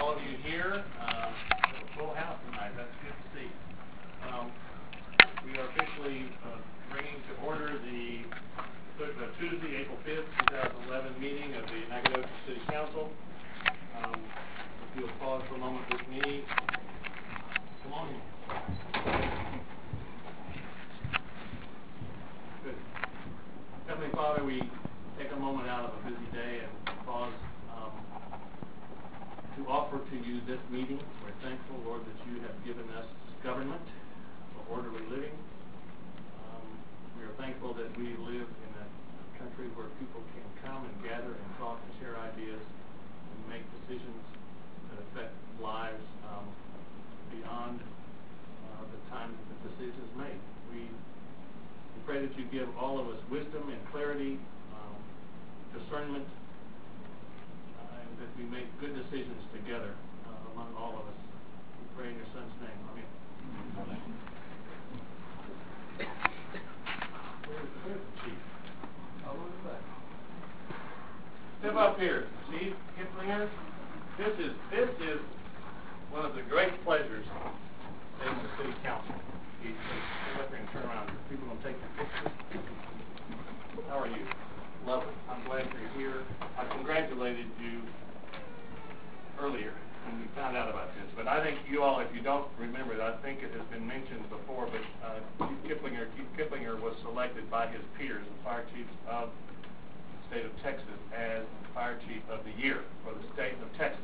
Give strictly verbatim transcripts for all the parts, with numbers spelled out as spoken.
all of you here. Uh, we have a full house tonight. That's good to see. Um, we are officially uh, bringing to order the uh, Tuesday, April fifth, two thousand eleven meeting of the Nacogdoches City Council. Um, if you'll pause for a moment with me. Come on in. Good. Heavenly Father, we take a moment out of a busy day and pause um, to offer to you this meeting. We're thankful, Lord, that you have given us government for orderly living. Um, we are thankful that we live in a country where people can come and gather and talk and share ideas and make decisions that affect lives um, beyond uh, the time that the decision is made. We, we pray that you give all of us wisdom and clarity, um, discernment, uh, and that we make good decisions together uh, among all of us. We pray in your Son's name. Amen. Amen. Where's, where's the chief? Oh, look at that. Step up here, Chief Kiplinger. This is this is one of the great pleasures of being the city council. You step up here and turn around. People don't take your pictures. How are you? Lovely. I'm glad you're here. I congratulated you earlier when we found out about this. But I think you all, if you don't remember it, I think it has been mentioned before, but uh, Chief Kiplinger, Chief Kiplinger was selected by his peers, the fire chiefs of the state of Texas, as the Fire Chief of the Year for the state of Texas.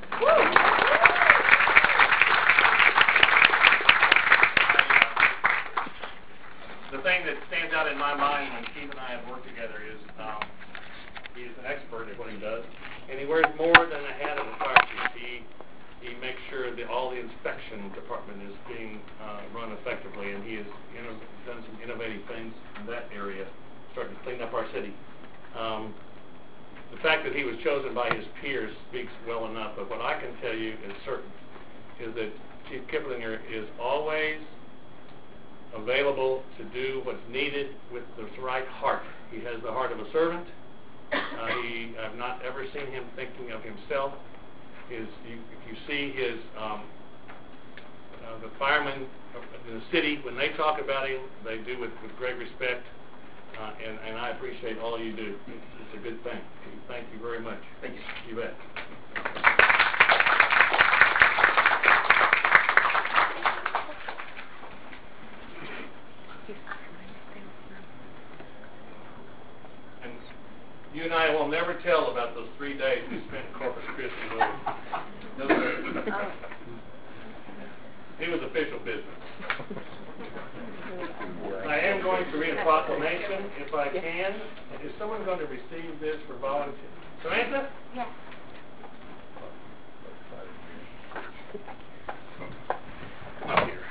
The thing that stands out in my mind when Keith and I have worked together is um, he is an expert at what he does, and he wears more than the hat of the fire chief. He he makes sure that all the inspection department is being uh, run effectively, and he has you know, done some innovative things in that area, starting to clean up our city. Um, the fact that he was chosen by his peers speaks well enough, but what I can tell you is certain is that Chief Kiplinger is always available to do what's needed with the right heart. He has the heart of a servant. Uh, he, I've not ever seen him thinking of himself. His, you, if you see his, um, uh, the firemen in the city, when they talk about him, they do with, with great respect, uh, and, and I appreciate all you do. It's, it's a good thing. Thank you very much. Thank you. You bet. You and I will never tell about those three days we spent in Corpus Christi. No, sir. It was official business. I am going to read a proclamation, if I can. Is someone going to receive this for volunteer? Samantha? Yes. Come up here.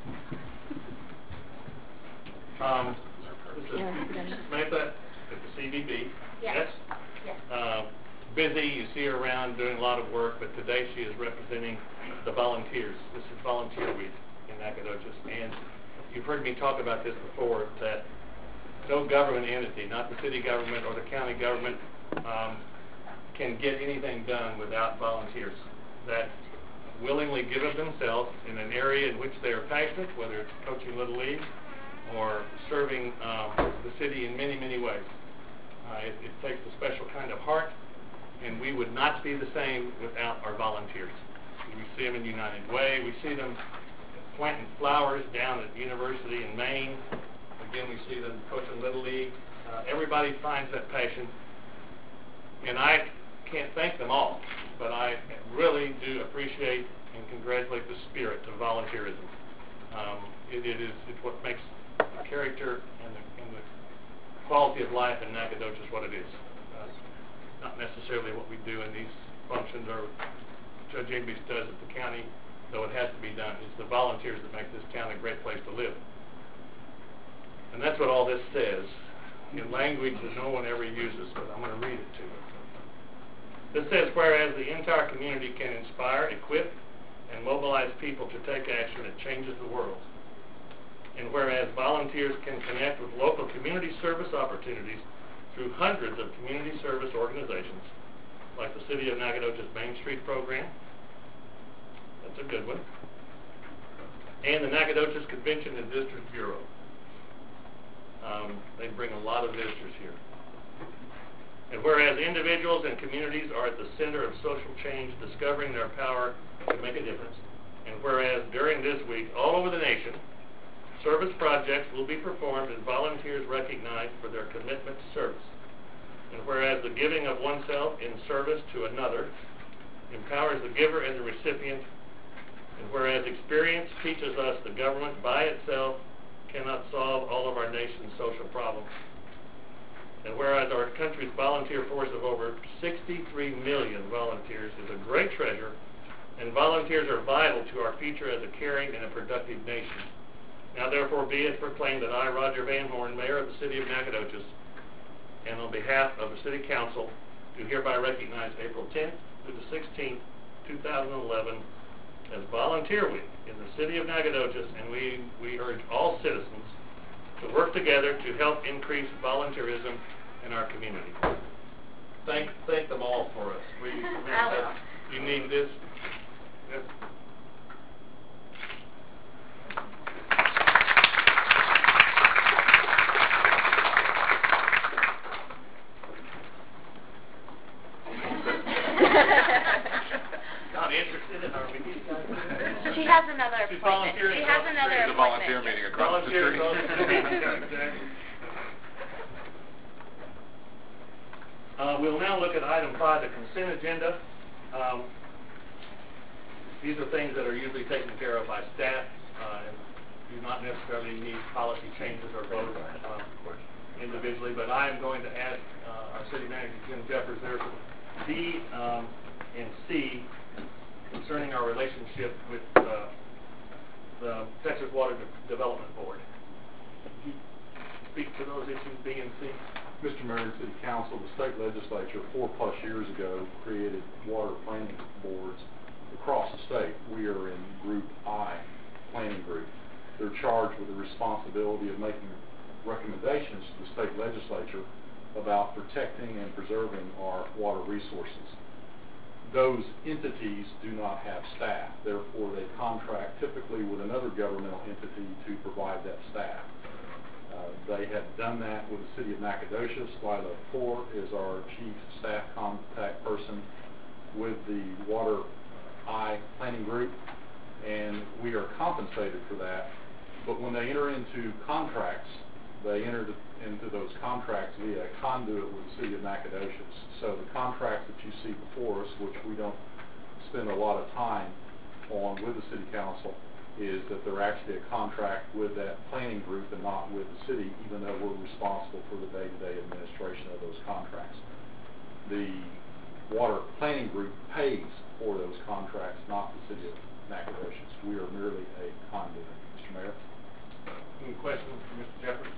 Um, this is Samantha at the C V B. Yes. Yes? Yes. Uh, busy, you see her around doing a lot of work, but today she is representing the volunteers. This is Volunteer Week in Nacogdoches, and you've heard me talk about this before, that no government entity, not the city government or the county government, um, can get anything done without volunteers that willingly give of themselves in an area in which they are passionate, whether it's coaching Little League or serving um, the city in many, many ways. Uh, it, it takes a special kind of heart, and we would not be the same without our volunteers. We see them in United Way. We see them planting flowers down at the university in Maine. Again, we see them coaching Little League. Uh, everybody finds that passion, and I can't thank them all, but I really do appreciate and congratulate the spirit of volunteerism. Um, it, it is it's what makes the character and the, and the quality of life in Nacogdoches what it is. Uh, not necessarily what we do in these functions or Judge Igby's does at the county, though it has to be done. It's the volunteers that make this town a great place to live. And that's what all this says in language that no one ever uses, but I'm going to read it to you. This says, whereas the entire community can inspire, equip, and mobilize people to take action that changes the world. And whereas volunteers can connect with local community service opportunities through hundreds of community service organizations, like the City of Nacogdoches Main Street Program, That's a good one. And the Nacogdoches Convention and District Bureau. Um, they bring a lot of visitors here. And whereas individuals and communities are at the center of social change, discovering their power to make a difference, and whereas during this week, all over the nation, service projects will be performed and volunteers recognized for their commitment to service. And whereas the giving of oneself in service to another empowers the giver and the recipient, and whereas experience teaches us the government by itself cannot solve all of our nation's social problems, and whereas our country's volunteer force of over sixty-three million volunteers is a great treasure, and volunteers are vital to our future as a caring and a productive nation. Now therefore be it proclaimed that I, Roger Van Horn, Mayor of the City of Nacogdoches, and on behalf of the City Council, do hereby recognize April tenth through the sixteenth, two thousand eleven as Volunteer Week in the City of Nacogdoches, and we, we urge all citizens to work together to help increase volunteerism in our community. Thank, thank them all for us. We, you need this. Yes. Not interested in our meeting? She has another She's appointment. She has another There's a volunteer meeting across the street. uh, we'll now look at item five, the consent agenda. Um, these are things that are usually taken care of by staff uh, and do not necessarily need policy changes or votes um, individually, but I am going to ask uh, our city manager, Jim Jeffers, there's D um, and C concerning our relationship with uh, the Texas Water De Development Board. Could you speak to those issues, B and C? Mister Mayor and City Council, the state legislature four plus years ago created water planning boards across the state. We are in Group I, Planning Group. They're charged with the responsibility of making recommendations to the state legislature about protecting and preserving our water resources. Those entities do not have staff, therefore they contract typically with another governmental entity to provide that staff. Uh, they have done that with the City of Nacogdoches. Lila Poor is our chief staff contact person with the Water I Planning Group, and we are compensated for that. But when they enter into contracts, they enter into those contracts via a conduit with the City of Nacogdoches. So the contracts that you see before us, which we don't spend a lot of time on with the City Council, is that they're actually a contract with that planning group and not with the city, even though we're responsible for the day-to-day administration of those contracts. The Water Planning Group pays for those contracts, not the City of Nacogdoches. We are merely a conduit. Mister Mayor? Any questions for Mister Jeffers?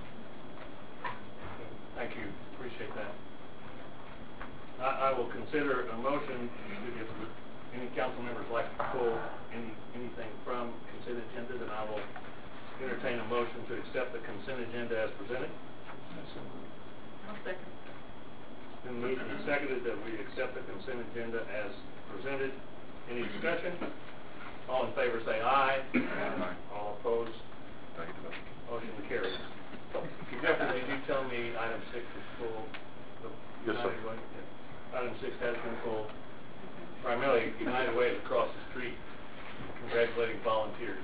Thank you. Appreciate that. I, I will consider a motion if any council members like to pull any anything from consent agenda, then I will entertain a motion to accept the consent agenda as presented. I'll second. It's been moved and seconded that we accept the consent agenda as presented. Any discussion? All in favor say aye. Aye. All opposed? Motion carries. Jeffrey, did you tell me item six is full? Yes, sir. United Way? Yeah. Item six has been full. Primarily, United Way is across the street, congratulating volunteers.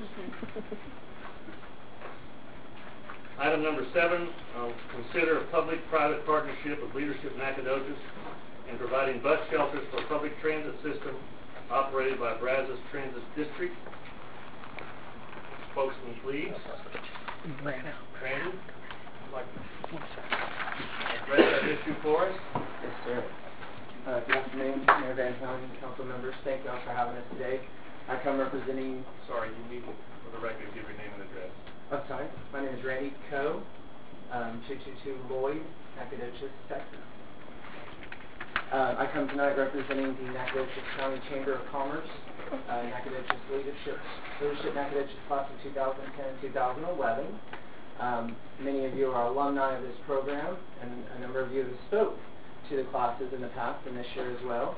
Item number seven, uh, consider a public-private partnership with Leadership Nacogdoches in providing bus shelters for public transit system operated by Brazos Transit District. Spokesman, please. Brandon. Brandon, would like to address that issue for us? Yes, sir. Uh, good afternoon, Mayor Van Horn and council members. Thank you all for having us today. I come representing... Sorry, you need to, for the record, give your name and address. I'm sorry. My name is Randy Coe, um, two two two Lloyd, Nacogdoches, Texas. Uh, I come tonight representing the Nacogdoches County Chamber of Commerce, uh, Nacogdoches Leadership, Leadership Nacogdoches Class of two thousand ten to two thousand eleven. Um, many of you are alumni of this program, and a number of you have spoke to the classes in the past and this year as well.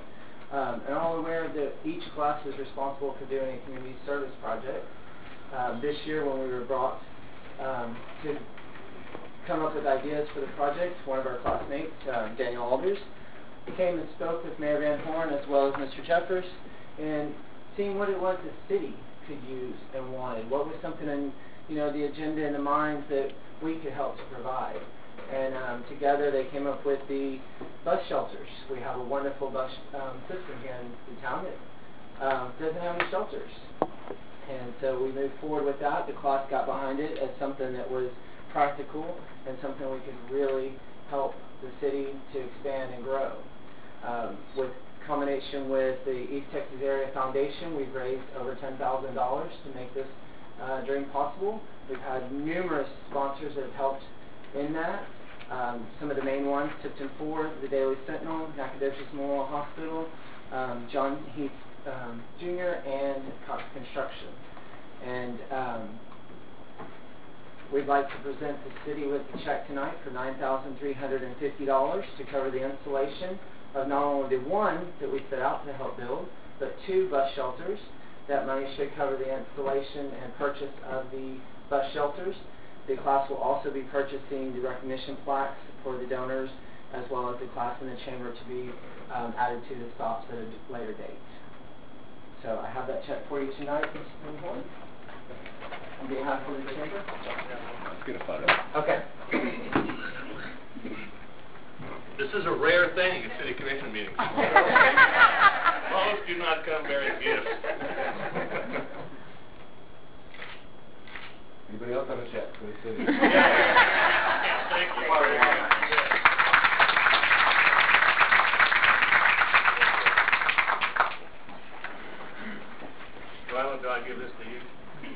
Um, and all aware that each class is responsible for doing a community service project. Um, this year when we were brought um, to come up with ideas for the project, one of our classmates, um, Daniel Alders, came and spoke with Mayor Van Horn as well as Mister Jeffers, and seeing what it was the city could use and wanted. What was something in, you know, the agenda and the minds that we could help to provide. And um, together they came up with the bus shelters. We have a wonderful bus um, system here in the town that um, doesn't have any shelters. And so we moved forward with that. The class got behind it as something that was practical and something we could really help the city to expand and grow. Um, with combination with the East Texas Area Foundation, we've raised over ten thousand dollars to make this uh, dream possible. We've had numerous sponsors that have helped in that. Um, some of the main ones, Tipton Ford, the Daily Sentinel, Nacogdoches Memorial Hospital, um, John Heath um, Junior, and Cox Construction. And um, we'd like to present the city with a check tonight for nine thousand three hundred fifty dollars to cover the installation of not only the one that we set out to help build, but two bus shelters. That money should cover the installation and purchase of the bus shelters. The class will also be purchasing the recognition plaques for the donors, as well as the class in the chamber to be um, added to the stops at a later date. So I have that check for you tonight, Mister Horn. On behalf of the chamber. Let's get a photo. Okay. This is a rare thing at city commission meetings. Most do not come bearing gifts. Anybody else have a check for the city? Yeah. Thank you very much. Well, do I give this to you?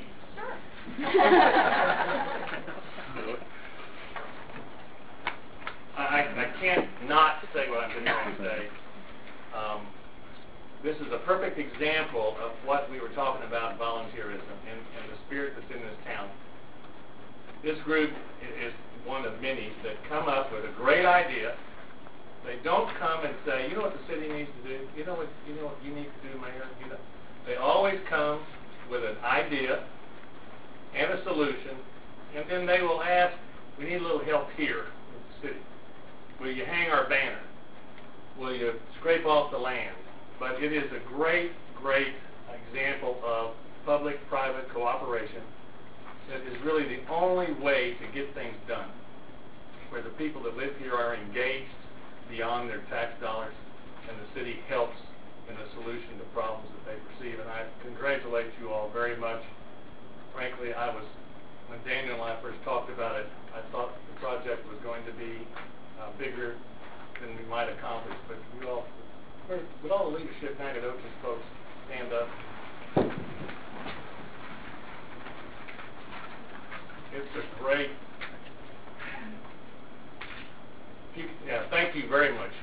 I, I can't not say what I'm going to say. Um, this is a perfect example of what we were talking about, volunteerism, and, and the spirit that's in this town. This group is one of many that come up with a great idea. They don't come and say, you know what the city needs to do? You know what you know what you need to do, Mayor? You know. They always come with an idea and a solution, and then they will ask, we need a little help here in the city. Will you hang our banner? Will you scrape off the land? But it is a great, great example of public-private cooperation that is really the only way to get things done, where the people that live here are engaged beyond their tax dollars, and the city helps in the solution to problems that they perceive. And I congratulate you all very much. Frankly, I was, when Daniel and I first talked about it, I thought the project was going to be uh, bigger than we might accomplish, but you all, with all the leadership, Nacogdoches folks, stand up. It's a great, yeah, thank you very much.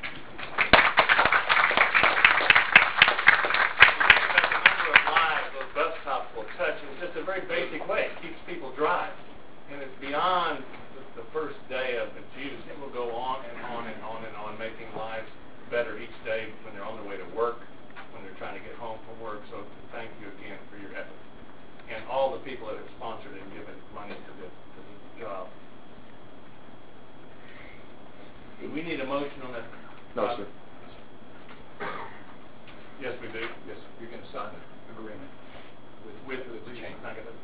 Bus stops will touch in just a very basic way. It keeps people dry. And it's beyond the, the first day of the Jews. It will go on and on and on and on, making lives better each day when they're on their way to work, when they're trying to get home from work. So thank you again for your effort. And all the people that have sponsored and given money to this, to this job. Do we need a motion on that? No, sir. Yes, we do. Yes, you can sign an agreement. With, with, with the change.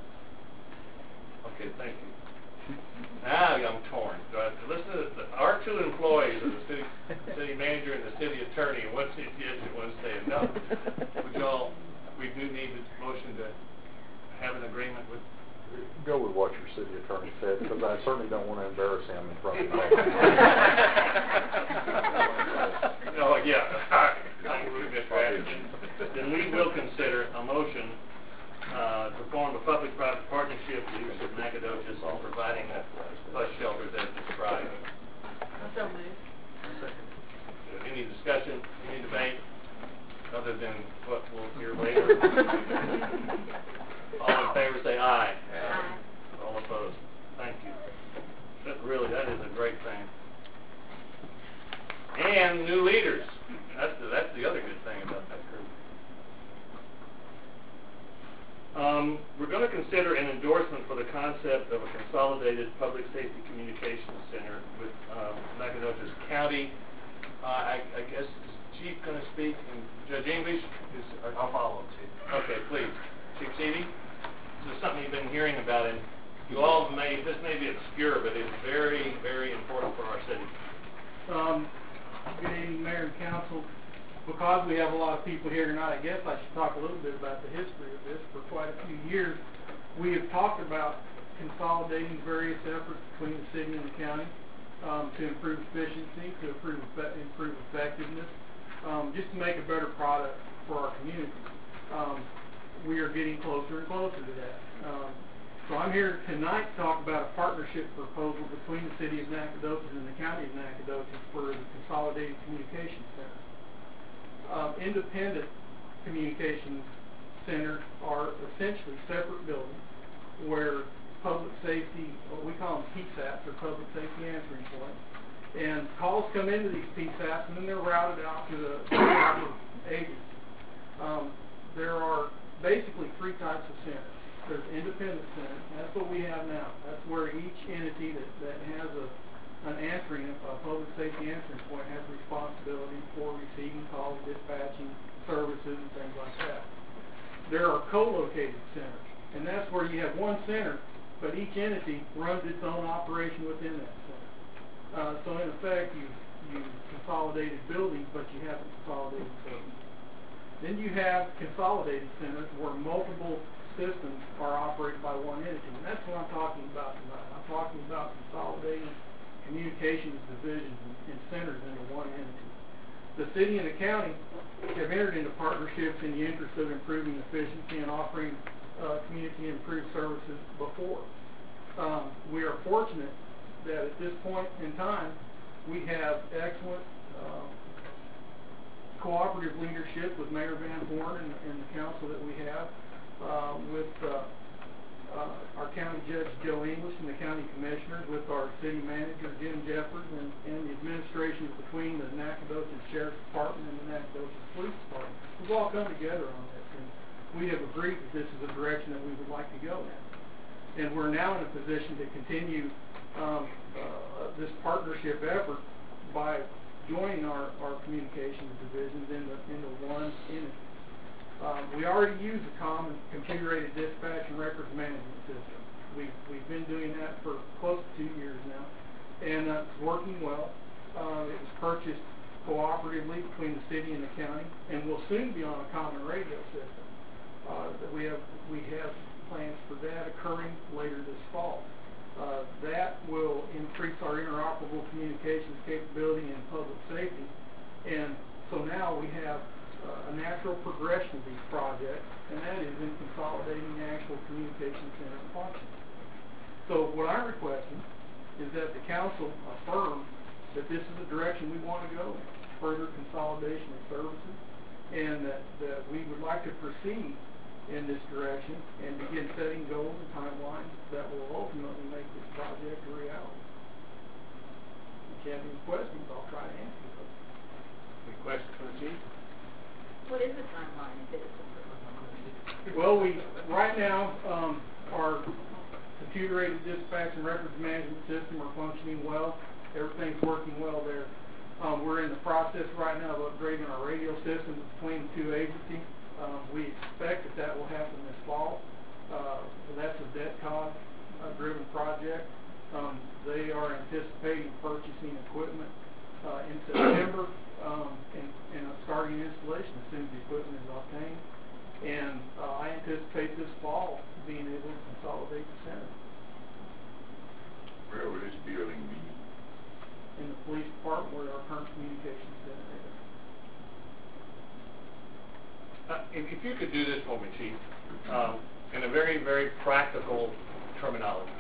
Okay, thank you. Now I'm torn. Do I have to listen to the, our two employees of the city, city manager and the city attorney, and one says yes and one says no. Would y'all, we do need a motion to have an agreement with? Go with what your city attorney said, because I certainly don't want to embarrass him in front of the No, yeah. I'm rude, Mister Atkinson. Then we will consider a motion uh, to form a public-private partnership with the use of Nacogdoches on providing the bus shelters as described. So moved. Any discussion, any debate, other than what we'll hear later? All in favor say aye. Aye. All opposed. Thank you. That really, that is a great thing. And new leaders. That's the, that's the other good thing about Um, we're going to consider an endorsement for the concept of a consolidated public safety communications center with um, Nacogdoches County. Uh, I, I guess is Chief going to speak, and Judge English is. Uh, I'll follow, Chief. Okay, please, Chief Seavey. This is something you've been hearing about, and you all may. This may be obscure, but it's very, very important for our city. Um, good evening, Mayor and Council. Because we have a lot of people here tonight, I guess I should talk a little bit about the history of this. For quite a few years, we have talked about consolidating various efforts between the city and the county um, to improve efficiency, to improve, improve effectiveness, um, just to make a better product for our community. Um, we are getting closer and closer to that. Um, so I'm here tonight to talk about a partnership proposal between the city of Nacogdoches and the county of Nacogdoches for the Consolidated Communications Center. Um, independent communications centers are essentially separate buildings where public safety, what we call them P SAPs, or public safety answering points, and calls come into these P SAPs and then they're routed out to the proper agents. Um, there are basically three types of centers. There's independent centers. That's what we have now. That's where each entity that, that has a an answering, a public safety answering point has responsibility for receiving calls, dispatching services, and things like that. There are co-located centers, and that's where you have one center, but each entity runs its own operation within that center. Uh, so in effect, you you consolidated buildings, but you haven't consolidated buildings. Then you have consolidated centers where multiple systems are operated by one entity, and that's what I'm talking about tonight. I'm talking about consolidating communications divisions and centers into one entity. The city and the county have entered into partnerships in the interest of improving efficiency and offering uh, community improved services before. Um, we are fortunate that at this point in time we have excellent uh, cooperative leadership with Mayor Van Horn and, and the council that we have, uh, with uh, Uh, our county judge, Joe English, and the county commissioners, with our city manager, Jim Jeffers, and, and the administration between the Nacogdoches Sheriff's Department and the Nacogdoches Police Department. We've all come together on this, and we have agreed that this is a direction that we would like to go in. And we're now in a position to continue um, uh, this partnership effort by joining our, our communications divisions into, into one entity. Um, we already use a common configurated dispatch and records management system. We've, we've been doing that for close to two years now, and uh, it's working well. Uh, it was purchased cooperatively between the city and the county, and will soon be on a common radio system. Uh, that we have we have plans for that occurring later this fall. Uh, that will increase our interoperable communications capability in public safety, and so now we have Uh, a natural progression of these projects, and that is in consolidating the actual communication center functions. So what I'm requesting is that the council affirm that this is the direction we want to go in, further consolidation of services, and that, that we would like to proceed in this direction and begin setting goals and timelines that will ultimately make this project a reality. If you have any questions, I'll try to answer those. Any questions for the chief? What is the timeline if it is approved? Well, we, right now, um, our computer-aided dispatch and records management system are functioning well. Everything's working well there. Um, we're in the process right now of upgrading our radio system between the two agencies. Um, we expect that that will happen this fall. Uh, that's a D E T C O G-driven project. Um, they are anticipating purchasing equipment uh, in September. Um, and, and starting installation as soon as the equipment is obtained. And uh, I anticipate this fall being able to consolidate the center. Where will this building be? In the police department where our current communications center is. Uh, if, if you could do this for me, Chief, um, in a very, very practical terminology.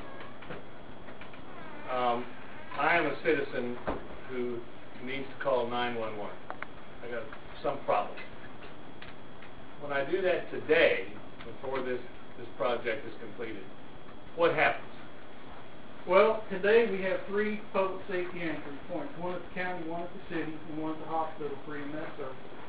Um, I am a citizen who needs to call nine one one. I got some problem. When I do that today, before this, this project is completed, what happens? Well, today we have three public safety answering points. One at the county, one at the city, and one at the hospital for E M S services.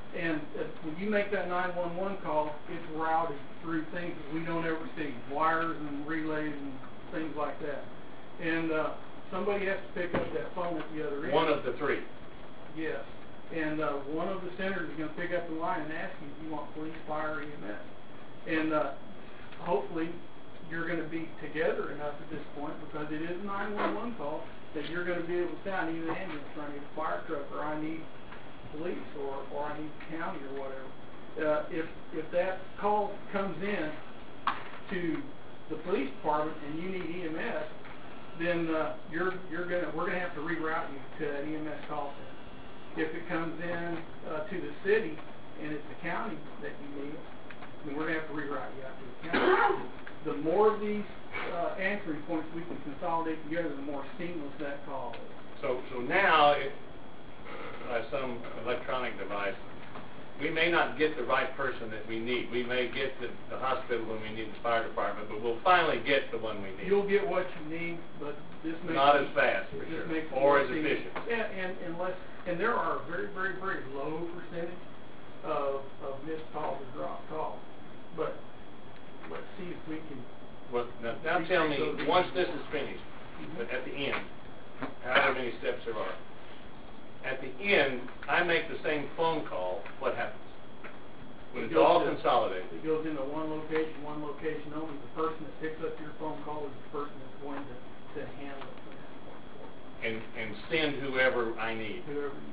And uh, when you make that nine one one call, it's routed through things that we don't ever see, wires and relays and things like that. And uh, somebody has to pick up that phone at the other end. One of the three. Yes. And uh, one of the senators is going to pick up the line and ask you if you want police, fire, E M S. And uh, hopefully you're going to be together enough at this point, because it is a nine one one call, that you're going to be able to say, I need an ambulance, or I need a fire truck, or I need police, or, or I need the county, or whatever. Uh, if if that call comes in to the police department and you need E M S, then uh, you're you're gonna we're gonna have to reroute you to that E M S call center. If it comes in uh, to the city and it's the county that you need, then we're gonna have to reroute you out to the county. The more of these uh, answering points we can consolidate together, the more seamless that call is. So, so now, if, by some electronic device, we may not get the right person that we need. We may get the, the hospital when we need the fire department, but we'll finally get the one we need. You'll get what you need, but this makes Not it, as fast, for this sure, makes it or more as seamless. efficient. And, and unless, and there are a very, very, very low percentage of, of missed calls or dropped calls. But let's see if we can. Well, now, now tell me, once this is finished, but at the end, however many steps there are, at the end, I make the same phone call, what happens? When It it's goes all to- consolidated. It goes into one location, one location only. The person that picks up your phone call is the person that's going to, to handle it from that point forward. And, and send whoever I need. Whoever you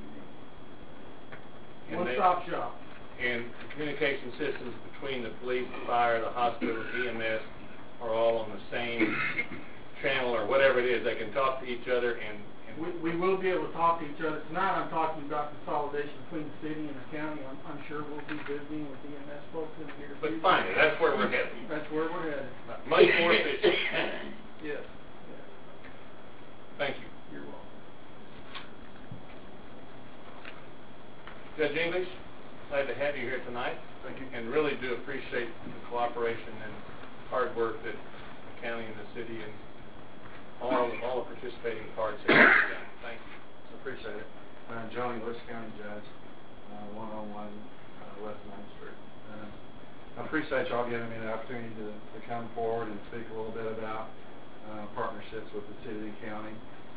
And need. One they- stop shop. And the communication systems between the police, the fire, the hospital, E M S are all on the same channel or whatever it is. They can talk to each other and, and We, we will be able to talk to each other. Tonight I'm talking about consolidation between the city and the county. I'm, I'm sure we'll be visiting with E M S folks in the near but future. finally, that's where we're headed. That's where we're headed. Much more efficient. Yes. yes. Thank you. You're welcome. Judge English, glad to have you here tonight. Thank you. And really do appreciate the cooperation and hard work that the county and the city and all all the participating parts have done. Thank you. I appreciate it. Uh, Johnny, Lewis County Judge, uh, one oh one uh, West Main Street. Uh, I appreciate y'all giving me the opportunity to, to come forward and speak a little bit about uh, partnerships with the city and county.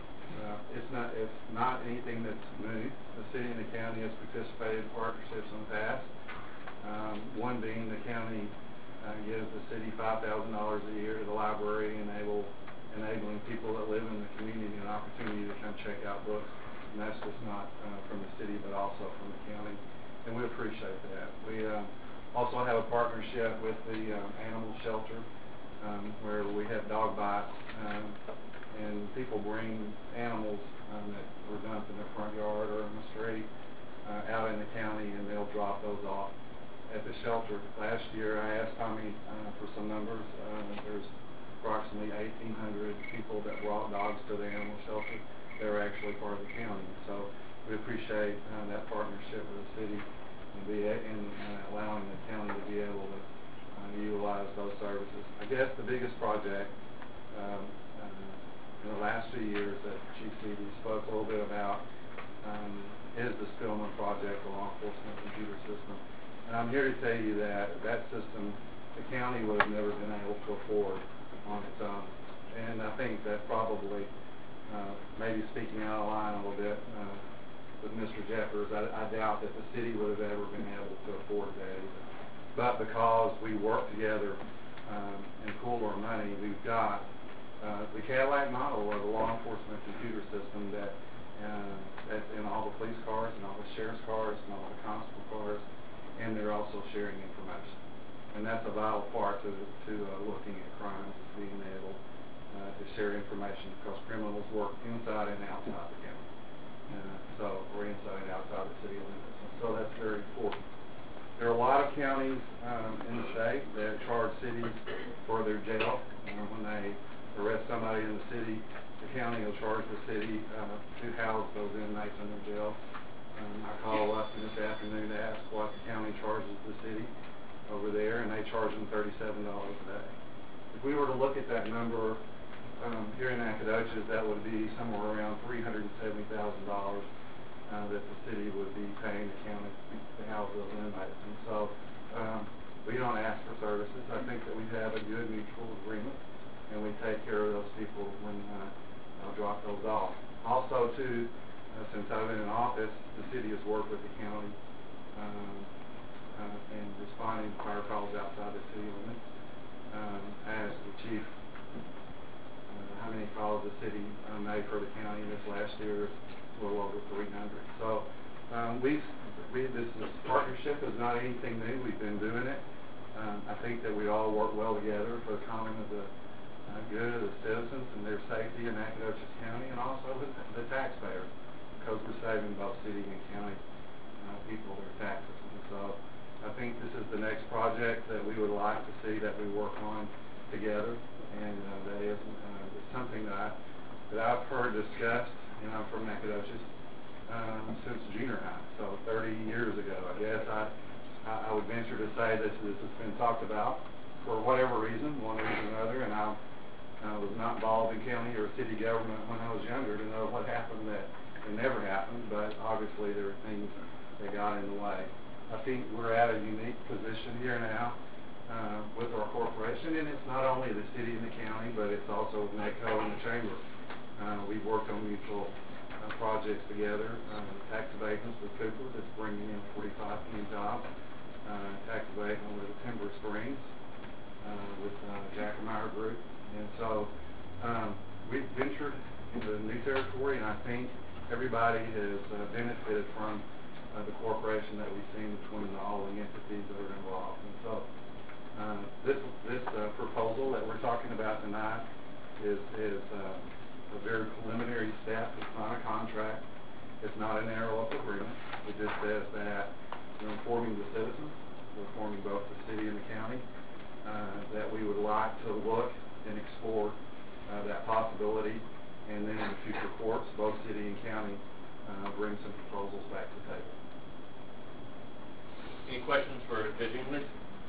Uh, it's not it's not anything that's new. The city and the county has participated in partnerships in the past. Um, one being the county uh, gives the city five thousand dollars a year to the library, enable enabling people that live in the community an opportunity to come check out books. And that's just not uh, from the city, but also from the county. And we appreciate that. We uh, also have a partnership with the um, animal shelter, um, where we have dog bites, um, and people bring animals um, that were dumped in their front yard or in the street uh, out in the county, and they'll drop those off at the shelter. Last year, I asked Tommy uh, for some numbers. Uh, there's approximately eighteen hundred people that brought dogs to the animal shelter. They're actually part of the county. So we appreciate uh, that partnership with the city and, be a, and uh, allowing the county to be able to uh, utilize those services. I guess the biggest project um, uh, in the last few years that Chief Seeley spoke a little bit about um, is the Spillman project, the law enforcement computer system. And I'm here to tell you that that system, the county would have never been able to afford on its own. And I think that probably, uh, maybe speaking out of line a little bit uh, with Mister Jeffers, I, I doubt that the city would have ever been able to afford that either. But because we work together um, and pool our money, we've got uh, the Cadillac model of the law enforcement computer system that uh, that's in all the police cars and all the sheriff's cars and all the constable cars, and they're also sharing information. And that's a vital part to, to uh, looking at crimes, is being able uh, to share information, because criminals work inside and outside the county. Uh, so, or inside and outside the city limits. And so that's very important. There are a lot of counties um, in the state that charge cities for their jail. Uh, when they arrest somebody in the city, the county will charge the city uh, to house those inmates in their jail. Um, I called Luskin this afternoon to ask what the county charges the city over there, and they charge them thirty-seven dollars a day. If we were to look at that number um, here in Nacogdoches, that would be somewhere around three hundred seventy thousand dollars uh, that the city would be paying the county to house those inmates. And so um, we don't ask for services. I think that we have a good mutual agreement, and we take care of those people when uh, I'll drop those off. Also, too, uh, since I've been in office, the city has worked with the county um, uh, in responding to fire calls outside the city limits. Um, I asked the chief uh, how many calls the city uh, made for the county this last year. It's a little over three hundred. So um, we, we, this is, partnership is not anything new. We've been doing it. Um, I think that we all work well together for the common of the uh, good of the citizens and their safety in Nacogdoches County, and also the, the taxpayers, because we're saving both city and county uh, people their taxes. And so I think this is the next project that we would like to see that we work on together, and uh, that is uh, it's something that, I, that I've heard discussed, you know, from Nacogdoches um, since junior high, so thirty years ago. I guess I, I would venture to say this, this has been talked about for whatever reason, one reason or another, and I I was not involved in county or city government when I was younger to know what happened that it never happened, but obviously there were things that got in the way. I think we're at a unique position here now uh, with our corporation, and it's not only the city and the county, but it's also NACO and the chamber. Uh, we've worked on mutual uh, projects together. Uh, tax abatements with Cooper that's bringing in forty-five new jobs. Uh, tax abatement with Timber Springs uh, with uh, Jackemeyer Group. And so um, we've ventured into new territory, and I think everybody has uh, benefited from uh, the cooperation that we've seen between all the entities that are involved. And so uh, this this uh, proposal that we're talking about tonight is, is uh, a very preliminary step. It's not a contract. It's not an interlocal agreement. It just says that we're informing the citizens, we're informing both the city and the county, uh, that we would like to look and explore uh, that possibility, and then in the future courts, both city and county, uh, bring some proposals back to the table. Any questions for Judge English?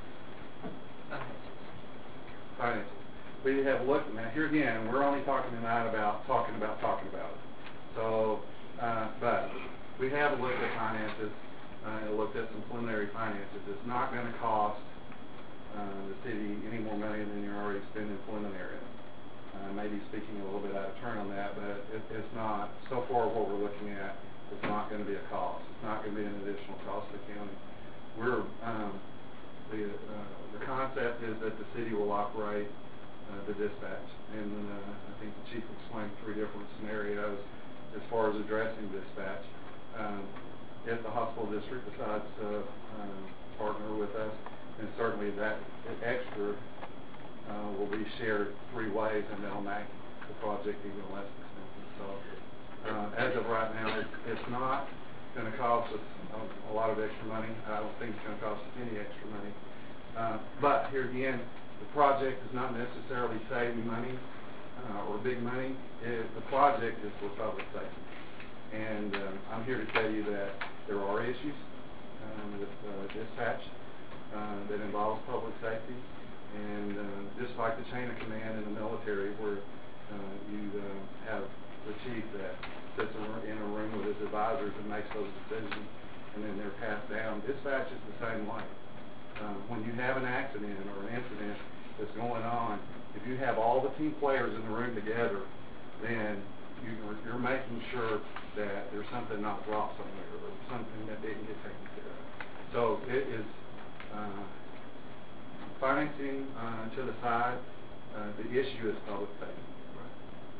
Finances. We have looked, now here again, we're only talking tonight about talking about talking about it. So, uh, but we have looked at finances, uh, and looked at some preliminary finances. It's not going to cost Uh, the city any more money than you're already spending preliminary. Uh, maybe speaking a little bit out of turn on that, but it, it's not, so far what we're looking at, it's not going to be a cost. It's not going to be an additional cost to the county. We're, um, the, uh, the concept is that the city will operate uh, the dispatch, and uh, I think the chief explained three different scenarios as far as addressing dispatch. Um, if the hospital district decides to uh, partner with us, and certainly that extra uh, will be shared three ways, and that'll make the project even less expensive. So uh, as of right now, it's, it's not going to cost us a, a lot of extra money. I don't think it's going to cost us any extra money. Uh, but here again, the project is not necessarily saving money uh, or big money. It, the project is for public safety. And um, I'm here to tell you that there are issues um, with uh, dispatch Uh, that involves public safety, and uh, just like the chain of command in the military, where uh, you uh, have the chief that sits in a room with his advisors and makes those decisions, and then they're passed down. Dispatch is the same way. Uh, when you have an accident or an incident that's going on, if you have all the team players in the room together, then you, you're making sure that there's something not dropped somewhere or something that didn't get taken care of. So it is Uh, financing uh, to the side, uh, the issue is public safety. Right.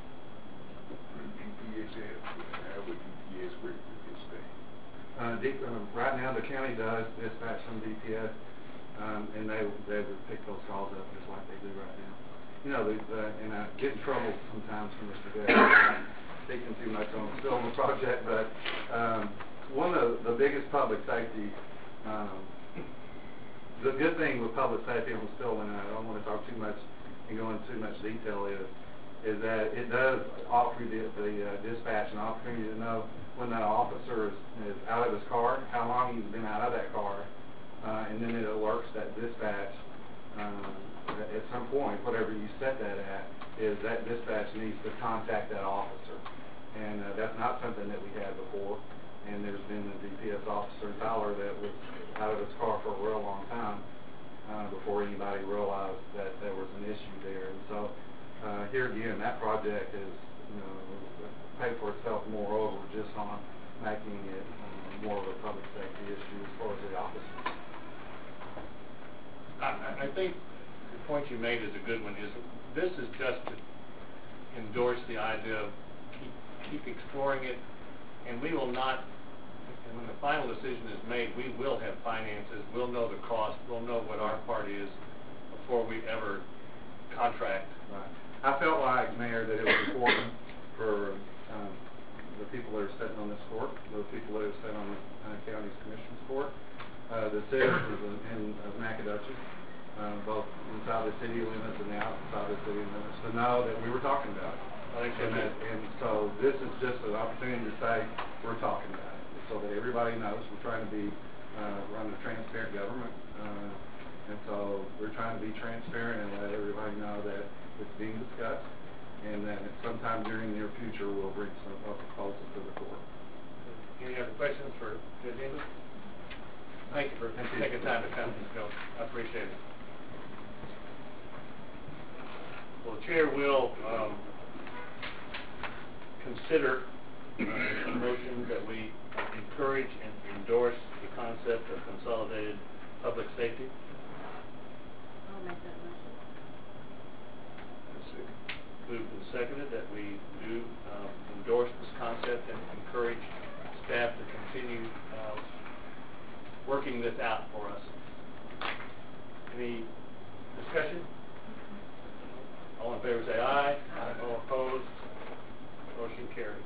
D P S, how would D P S work with this thing? Uh, D, uh, right now, the county does dispatch some D P S, um, and they they would pick those calls up just like they do right now. You know, the, the, and I get in trouble sometimes from Mister Gay, speaking too much on the Silver Project, but um, one of the biggest public safety. Um, The good thing with public safety on the still, and I don't want to talk too much and go into too much detail, is is that it does offer the, the uh, dispatch an opportunity to know when that officer is, is out of his car, how long he's been out of that car, uh, and then it alerts that dispatch um, at some point, whatever you set that at, is that dispatch needs to contact that officer. And uh, that's not something that we had before. and there's been a D P S officer, Tyler, that was out of his car for a real long time uh, before anybody realized that there was an issue there. And so uh, here again, that project is, you know, paid for itself moreover just on making it um, more of a public safety issue as far as the officers. I, I think the point you made is a good one. Is this is just to endorse the idea of keep, keep exploring it, and we will not, and when the final decision is made, we will have finances, we'll know the cost, we'll know what our part is before we ever contract. Right. I felt like, Mayor, that it was important for um, the people that are sitting on this court, the people that are sitting on the uh, county's commission's court, uh, the citizens in, in of Nacogdoches, uh, both inside the city limits and outside the city limits, to know that we were talking about it. I think so. And, that, and so this is just an opportunity to say we're talking about it, so that everybody knows we're trying to be uh, run a transparent government, uh, and so we're trying to be transparent and let everybody know that it's being discussed, and that sometime during the near future we'll bring some a proposal to the court. Any other questions for Judge English? Thank you for Thank you. taking time to come, Bill. I appreciate it. Well, the chair will um, consider uh, a motion that we encourage and endorse the concept of consolidated public safety. I'll make that motion. Moved and seconded that we do um, endorse this concept and encourage staff to continue uh, working this out for us. Any discussion? All in favor say aye. Aye. All opposed? Motion carries.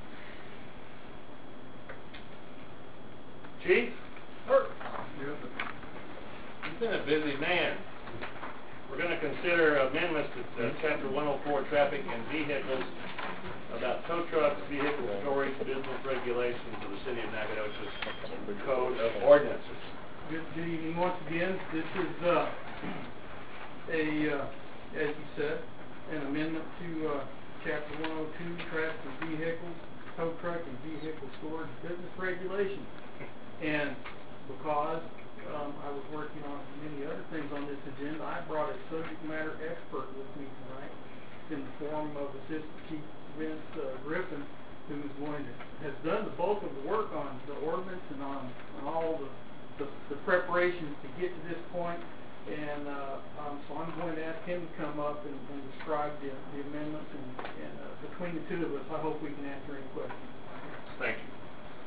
Chief? Sir. You've been a busy man. We're going to consider amendments to uh, Chapter one oh four, Traffic and Vehicles, about tow trucks, vehicle storage, business regulations of the City of Nacogdoches, the Code of Ordinances. Good good evening once again. This is uh, a, uh, as you said, an amendment to uh, Chapter one oh two, Traffic and Vehicles, Tow Truck and Vehicle Storage Business Regulations. And because um, I was working on many other things on this agenda, I brought a subject matter expert with me tonight in the form of Assistant Chief Vince uh, Griffin, who is going to, has done the bulk of the work on the ordinance and on, on all the, the, the preparations to get to this point. And uh, um, so I'm going to ask him to come up and, and describe the, the amendments, and, and uh, between the two of us, I hope we can answer any questions. Thank you.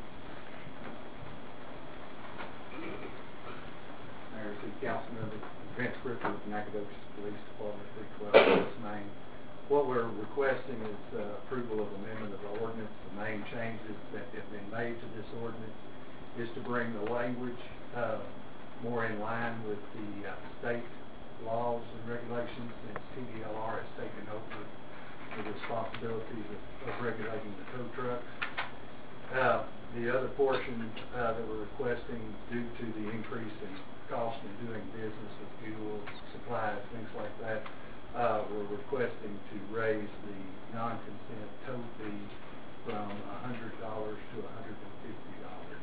Mayor, City Council Member Vince Griffin with Nacogdoches Police Department, three twelve West Main. What we're requesting is uh, approval of amendment of the ordinance. The main changes that have been made to this ordinance is to bring the language uh, more in line with the uh, state laws and regulations, since T D L R has taken over the responsibilities of, of regulating the tow trucks. Uh, the other portion uh, that we're requesting, due to the increase in cost in doing business with fuel, supplies, things like that, uh, we're requesting to raise the non-consent tow fee from one hundred dollars to one hundred fifty dollars.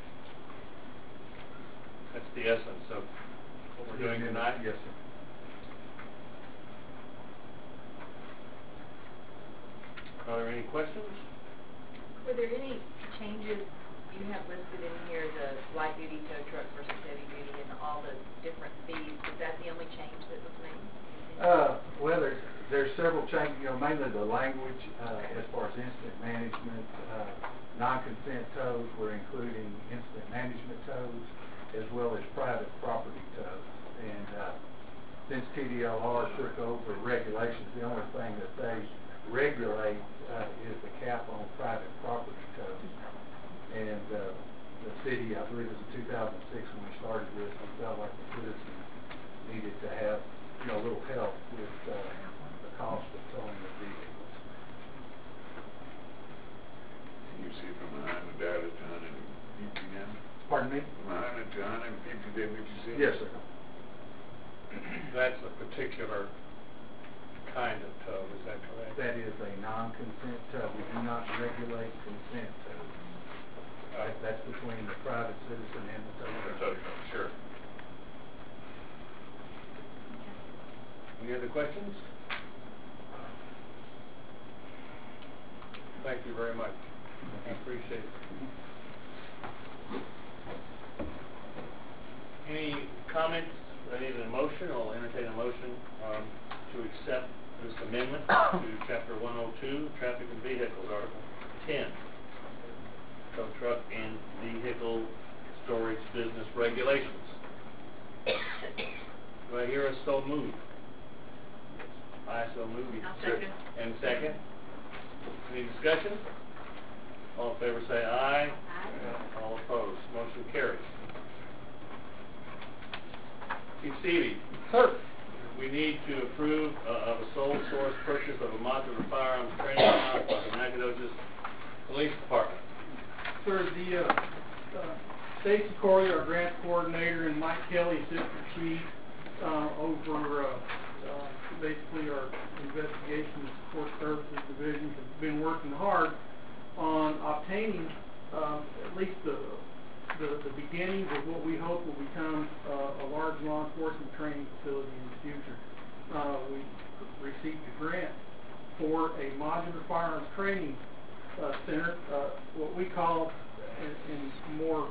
That's the essence of what we're doing tonight? Yes, sir. Are there any questions? Were there any changes you have listed in here, the light duty tow truck versus heavy duty and all the different fees? Is that the only change that was made? Uh, well, there's, there's several changes, you know, mainly the language, uh, as far as incident management, uh, non-consent tows, we're including incident management tows, as well as private property tows. And, uh, since T D L R took over regulations, the only thing that they regulate, uh, is the cap on private property tows. And, uh, the city, I believe it was in two thousand six when we started this, we felt like the citizens needed to have, you know, a little help with uh, the cost of towing the vehicles. You see from a hundred dollars to hundred and fifty now? Pardon me? From a hundred to hundred and fifty, that what you said? Yes, sir. That's a particular kind of tow, is that correct? That is a non-consent tow. We do not regulate consent tows. Uh, That- That's between the private citizen and the tow the truck. tow truck, sure. Any other questions? Thank you very much. I appreciate it. Any comments? I need a motion. I'll entertain a motion um, to accept this amendment to Chapter one oh two, Traffic and Vehicles, Article ten, Tow Truck and Vehicle Storage Business Regulations. Do I hear a so move? I so move. I'll second. And second? Any discussion? All in favor say aye. Aye. All opposed. Motion carries. Chief Stevie. Sir. We need to approve uh, of a sole source purchase of a modular firearms training house by the Nacogdoches Police Department. Sir, the, uh, uh, Stacy Corley, our grants coordinator, and Mike Kelly, assistant chief, uh, over, uh, uh, basically our investigation and support services division have been working hard on obtaining, um, at least the, the, the beginnings of what we hope will become uh, a large law enforcement training facility in the future. Uh, we received a grant for a modular firearms training uh, center, uh, what we call, in, in more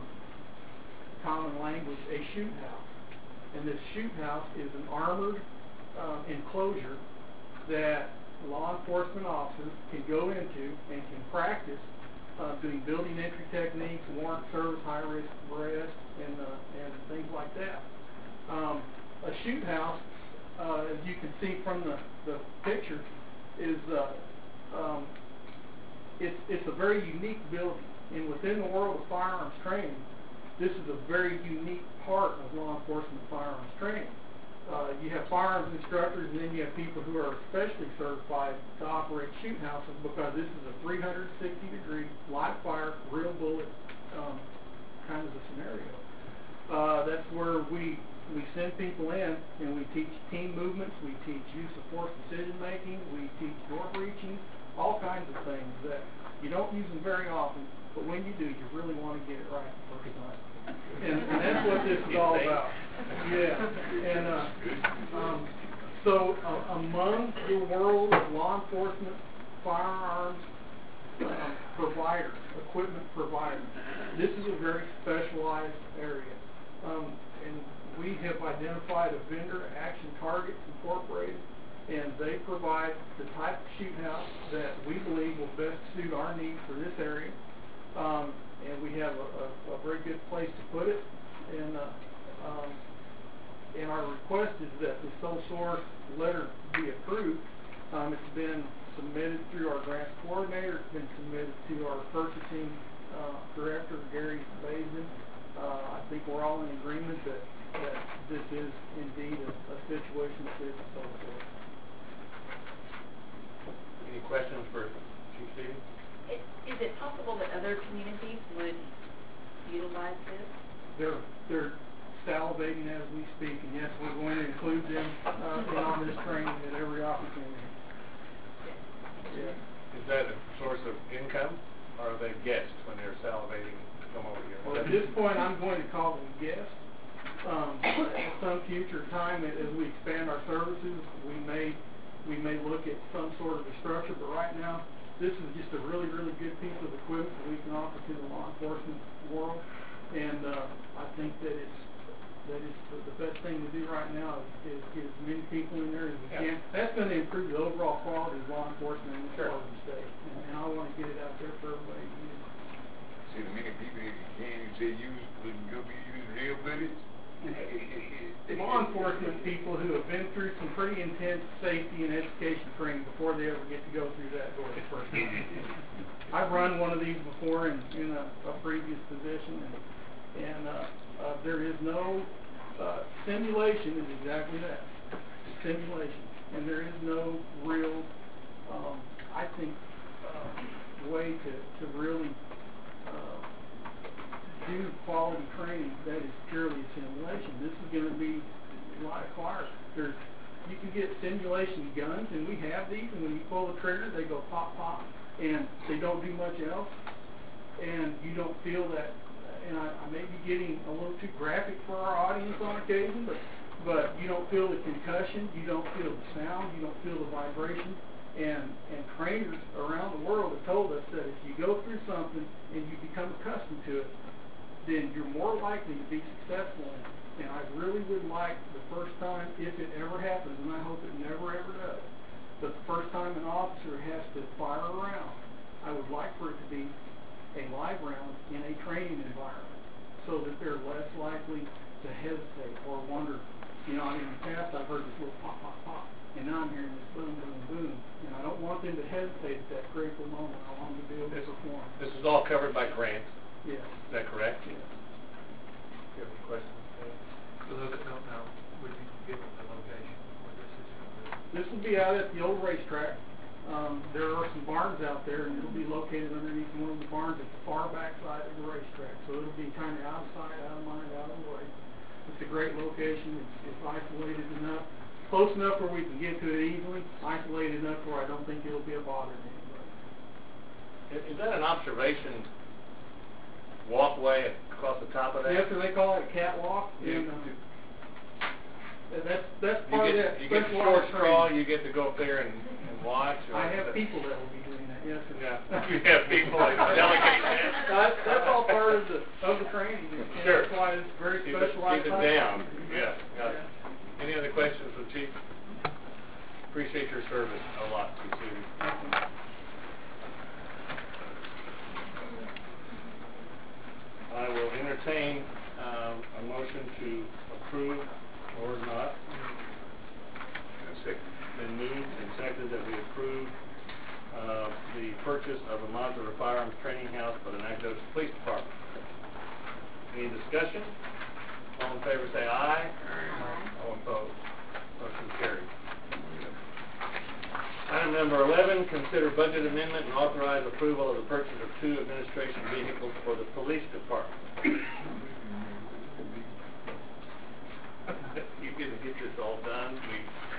common language, a shoot house. And this shoot house is an armored uh, enclosure that law enforcement officers can go into and can practice uh, doing building entry techniques, warrant service, high-risk arrest, and, uh, and things like that. Um, a shoot house, uh, as you can see from the, the picture, is uh, um, it's, it's a very unique building. And within the world of firearms training, this is a very unique part of law enforcement firearms training. Uh, you have firearms instructors, and then you have people who are especially certified to operate shoot houses, because this is a three hundred sixty degree live fire, real bullet um, kind of a scenario. Uh, that's where we we send people in, and we teach team movements, we teach use of force decision making, we teach door breaching, all kinds of things that you don't use them very often, but when you do, you really want to get it right the first time. And, and that's what this is all about. Yeah. And uh, um, so uh, among the world of law enforcement firearms uh, providers, equipment providers, this is a very specialized area. Um, and we have identified a vendor, Action Targets Incorporated, and they provide the type of shoot house that we believe will best suit our needs for this area. Um, and we have a, a, a very good place to put it. And, uh, um, and our request is that the sole source letter be approved. Um, it's been submitted through our grants coordinator. It's been submitted to our purchasing uh, director, Gary Bazin. Uh, I think we're all in agreement that, that this is indeed a, a situation that fits the sole source. Any questions for Chief Stevie? Is is it possible that other communities would utilize this? They're, they're salivating as we speak, and yes, we're going to include them uh, in on this training at every opportunity. Yeah. Is that a source of income, or are they guests when they're salivating to come over here? Well, at this point, I'm going to call them guests. Um, at some future time, as we expand our services, we may we may look at some sort of a structure, but right now, this is just a really, really good piece of equipment that we can offer to the law enforcement world, and uh, I think that it's that it's the, the best thing to do right now is, is get as many people in there as we Yeah. can. That's going to improve the overall quality of law enforcement in this Sure. part of the state, and, and I want to get it out there for everybody to use. See, the many people that you can't even say use, wouldn't go be using real bullets. Law enforcement people who have been through some pretty intense safety and education training before they ever get to go through that door the first time. I've run one of these before in, in a, a previous position, and, and uh, uh, there is no uh, simulation is exactly that, simulation, and there is no real, um, I think, uh, way to, to really uh, do quality training that is purely a simulation. This is going to be like fire. There's, you can get simulation guns, and we have these, and when you pull the trigger, they go pop, pop, and they don't do much else. and you don't feel that, and I, I may be getting a little too graphic for our audience on occasion, but, but you don't feel the concussion, you don't feel the sound, you don't feel the vibration, and, and trainers around the world have told us that if you go through something and you become accustomed to it, then you're more likely to be successful in it. And I really would like the first time, if it ever happens, and I hope it never ever does, but the first time an officer has to fire a round, I would like for it to be a live round in a training environment so that they're less likely to hesitate or wonder. You know, I mean, in the past I've heard this little pop, pop, pop, and now I'm hearing this boom, boom, boom. And I don't want them to hesitate at that critical moment. I want them to be able to perform. This is all covered by grants, Yes. is that correct? Yes. Do you have any questions? So those that don't know, would you give them the location where this is going to be? This will be out at the old racetrack. Um, there are some barns out there, and it'll be located underneath one of the barns at the far back side of the racetrack. So it'll be kind of out of sight, out of mind, out of the way. It's a great location. It's, it's isolated enough, close enough where we can get to it easily, isolated enough where I don't think it'll be a bother to anybody. Is, is that an observation walkway across the top of that? Yes, sir, they call it a catwalk. You, And, uh, that's that's you part get, of that. you get the specialized short straw, training. you get to go up there and, and watch? Or I have people that will be doing that. Yes, sir. Yeah, you have people that delegate that. That's, that's all part of the of the training. And Sure. That's why it's very Keep it, specialized. keep it type. down. Yeah, got it. Any other questions for Chief? Appreciate your service a lot, Chief Seeley. Thank you. I will entertain um, a motion to approve or not. Second. Been moved and seconded that we approve uh, the purchase of a modular firearms training house for the Nacogdoches Police Department. Any discussion? All in favor say aye. Aye. All opposed. Motion carried. Item number eleven, consider budget amendment and authorize approval of the purchase of two administration vehicles for the police department. You gonna get this all done? We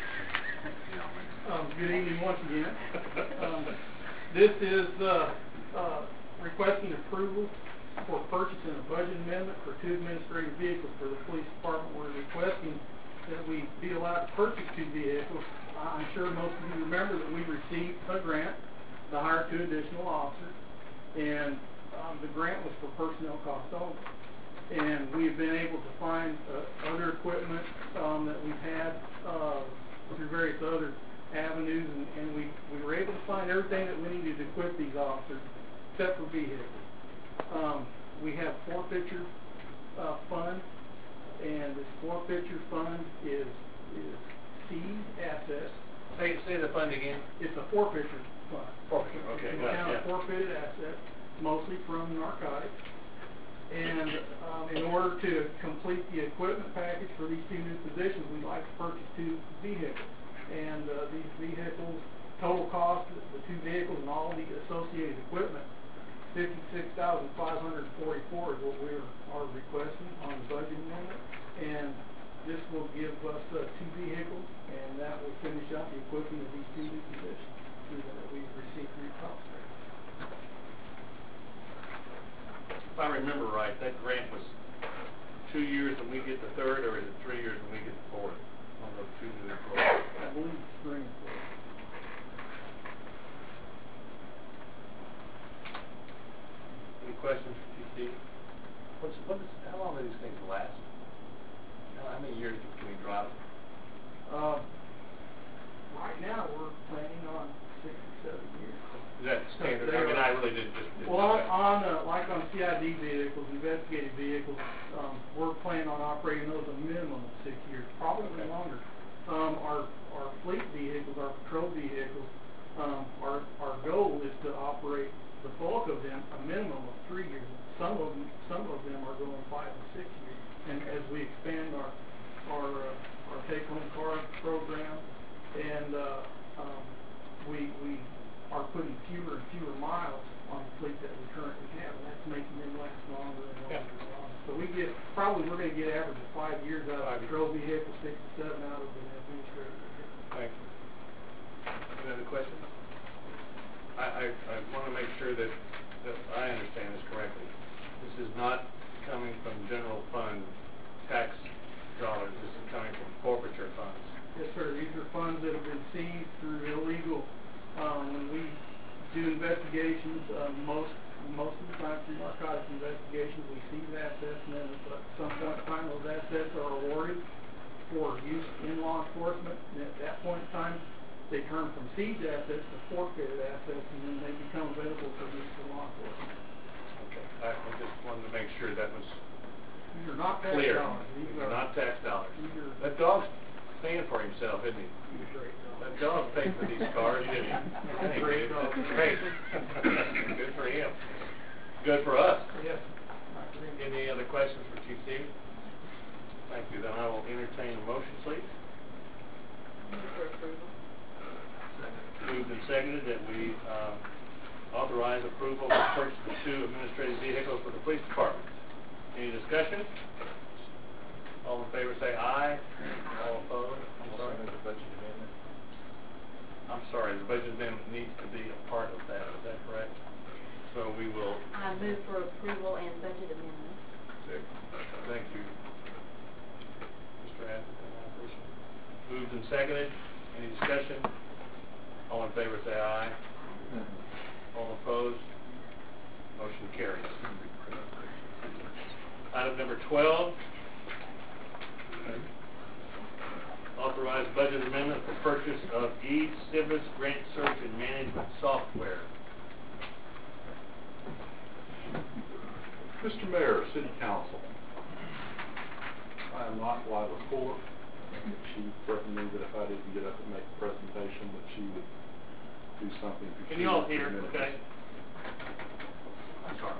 Um, good evening once again. Um, this is uh, uh, requesting approval for purchasing a budget amendment for two administrative vehicles for the police department. We're requesting that we be allowed to purchase two vehicles. I'm sure most of you remember that we received a grant to hire two additional officers, and um, the grant was for personnel costs only. And we've been able to find uh, other equipment um, that we've had uh, through various other avenues, and, and we, we were able to find everything that we needed to equip these officers, except for vehicles. Um, we have forfeiture uh, fund, and this forfeiture fund is is seized assets. say say the fund again. It's a forfeiture fund. Forfeiture, okay, It's an got it, account of yeah. forfeited assets, mostly from narcotics. And um, in order to complete the equipment package for these two new positions, we'd like to purchase two vehicles. And uh, these vehicles, total cost, the two vehicles and all the associated equipment, fifty-six thousand five hundred forty-four is what we are, are requesting on the budget amendment. And this will give us uh, two vehicles, and that will finish out the equipping of these two new positions that we've received through the cost. If I remember right, that grant was two years and we get the third, or is it three years and we get the fourth on those two new employees? I believe it's three and four. Any questions for Chief Stevens? What's, what is, how long do these things last? How, how many years can we drive? Uh, right now, we're planning on six or seven years. Is that standard? I mean, I really didn't just... didn't Well, know on, that. on uh, like on C I D vehicles, investigative vehicles, um, we're planning on operating those a minimum of six years, probably Okay. longer. Um, our, our fleet vehicles, our patrol vehicles, um, our, our goal is to operate the bulk of them a minimum of three years. Some of them, some of them are going five and six years. And as we expand our, our, uh, our take-home car program, and uh, um, we, we are putting fewer and fewer miles on the fleet that we currently have, and that's making them last longer and longer Yeah. and longer. So we get, probably we're going to get average of five years out Five of the years. patrol vehicle, six to seven out of the administrative vehicle. Thank you. Any other questions? I, I, I want to make sure that, that I understand this correctly, this is not coming from general fund tax dollars, this is coming from forfeiture funds. Yes, sir, these are funds that have been seized through illegal, um, when we do investigations, uh, most, most of the time through narcotics investigations, we seize assets, and then at some point in time, those assets are awarded for use in law enforcement, and at that point in time, they turn from seized assets to forfeited assets, and then they become available for use in law enforcement. Okay, I I just wanted to make sure that was These are not tax clear. dollars. These These are are not tax dollars. These are, That dog's paying for himself, isn't he? these are great dollars. That dog paid for these cars, didn't he? Hey, Great it's- dog. it's Great. Good for him. Good for us. Yes. Any other questions for Chief Stevens? Thank you. Then I will entertain a motion, please. Move for approval. Moved and seconded that we uh, authorize approval of the purchase of two administrative vehicles for the police department. Any discussion? All in favor say aye. All opposed? I'm sorry. the budget amendment. I'm sorry, the budget amendment needs to be a part of that. Is that correct? So we will, I move for approval and budget amendment. thank you, Mister Atherton, I appreciate it. Moved and seconded. Any discussion? All in favor say aye. All opposed? Motion carries. Item number twelve, authorize budget amendment for purchase of E-Civis grant search and management software. Mister Mayor, City Council, I am not Lila Fuller. She threatened me that if I didn't get up and make a presentation, that she would do something. Can you all peculiar hear, for the okay? minutes. I'm sorry.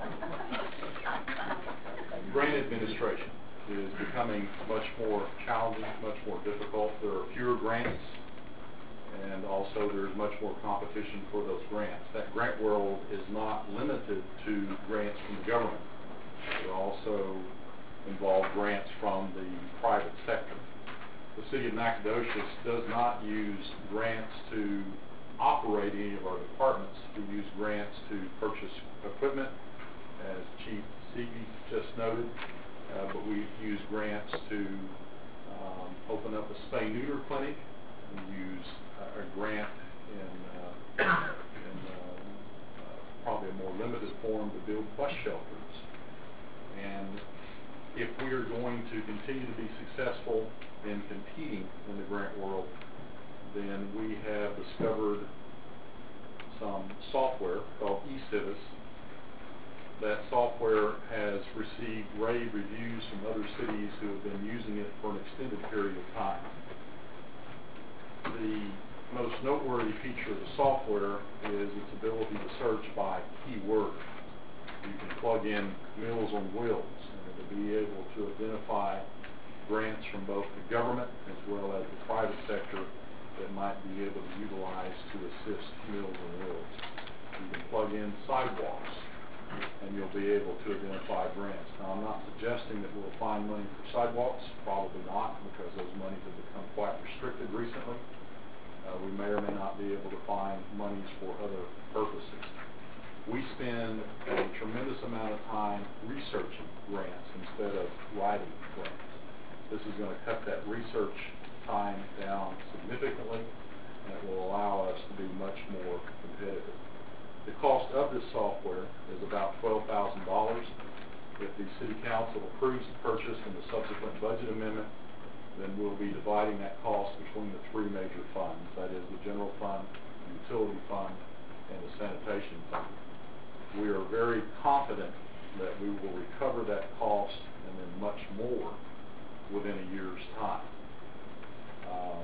Grant administration is becoming much more challenging, much more difficult. There are fewer grants, and also there's much more competition for those grants. That grant world is not limited to grants from the government. There also involve grants from the private sector. The City of Nacogdoches does not use grants to operate any of our departments. We use grants to purchase equipment, as Chief Seavey just noted, uh, but we use grants to um, open up a spay-neuter clinic. We use uh, a grant in, uh, in uh, uh, probably a more limited form to build bus shelters. And if we are going to continue to be successful in competing in the grant world, then we have discovered some software called E-Civis. That software has received rave reviews from other cities who have been using it for an extended period of time. The most noteworthy feature of the software is its ability to search by keyword. You can plug in Meals on Wheels, and it'll be able to identify grants from both the government as well as the private sector that might be able to utilize to assist Meals on Wheels. You can plug in sidewalks, and you'll be able to identify grants. Now, I'm not suggesting that we'll find money for sidewalks, probably not, because those monies have become quite restricted recently. Uh, we may or may not be able to find monies for other purposes. We spend a tremendous amount of time researching grants instead of writing grants. This is going to cut that research time down significantly, and it will allow us to be much more competitive. The cost of this software is about twelve thousand dollars. If the City Council approves the purchase and the subsequent budget amendment, then we'll be dividing that cost between the three major funds, that is the general fund, the utility fund, and the sanitation fund. We are very confident that we will recover that cost and then much more within a year's time. Um,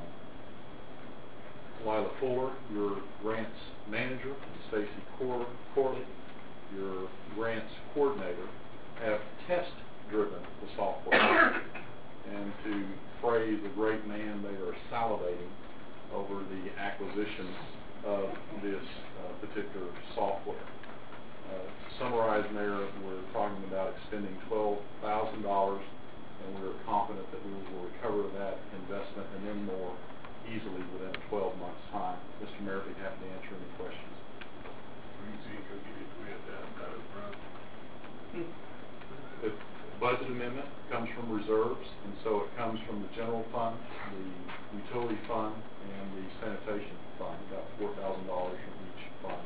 Lila Fuller, your grants manager, and Stacy Cor Corley, your grants coordinator, have test-driven the software. And to phrase a great man, they are salivating over the acquisition of this uh, particular software. Uh, to summarize, Mayor, we're talking about expending twelve thousand dollars, and we're confident that we will recover that investment and then more easily within twelve months' time. Mister Mayor, be happy to answer any questions. We see, go get it, we had that, that up front. and the sanitation fund, about four thousand dollars from each fund.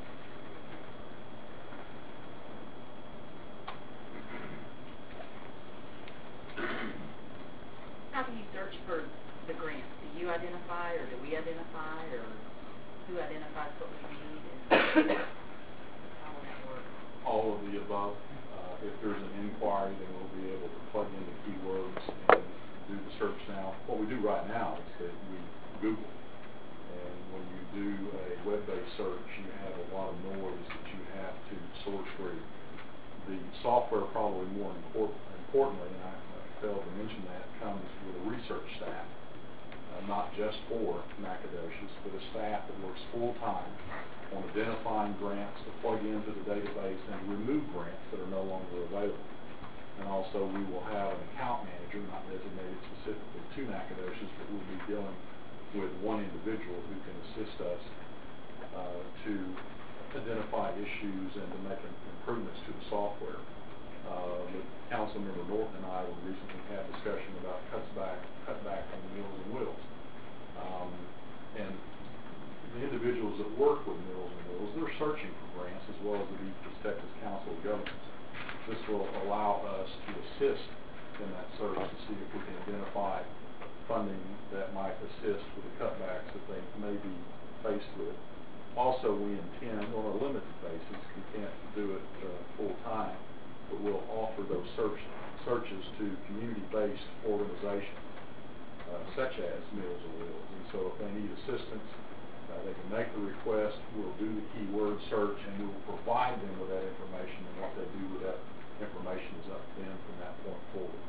How do you search for the grants? Do you identify, or do we identify, or who identifies what we need? And how will that work? All of the above. Uh, if there's an inquiry, then we'll be able to plug in the keywords and do the search now. What we do right now is that we Google. And when you do a web-based search, you have a lot of noise that you have to sort through. The software, probably more important, importantly, and I uh, failed to mention that, comes with a research staff, uh, not just for Nacogdoches, but a staff that works full-time on identifying grants to plug into the database and to remove grants that are no longer available. And also we will have an account manager, not designated specifically to Nacogdoches, but we'll be dealing with one individual who can assist us uh, to identify issues and to make improvements to the software. Uh, the Councilmember Norton and I recently had a discussion about cuts back, cut back on Meals and Wills. Um, and the individuals that work with Meals and Wills, they're searching for grants as well as the East Texas Council of Governments. This will allow us to assist in that search to see if we can identify funding that might assist with the cutbacks that they may be faced with. Also, we intend, on a limited basis, we can't do it uh, full-time, but we'll offer those search, searches to community-based organizations, uh, such as Meals on Wheels. And so if they need assistance, uh, they can make the request, we'll do the keyword search, and we'll provide them with that information, and what they do with that information is up to them from that point forward.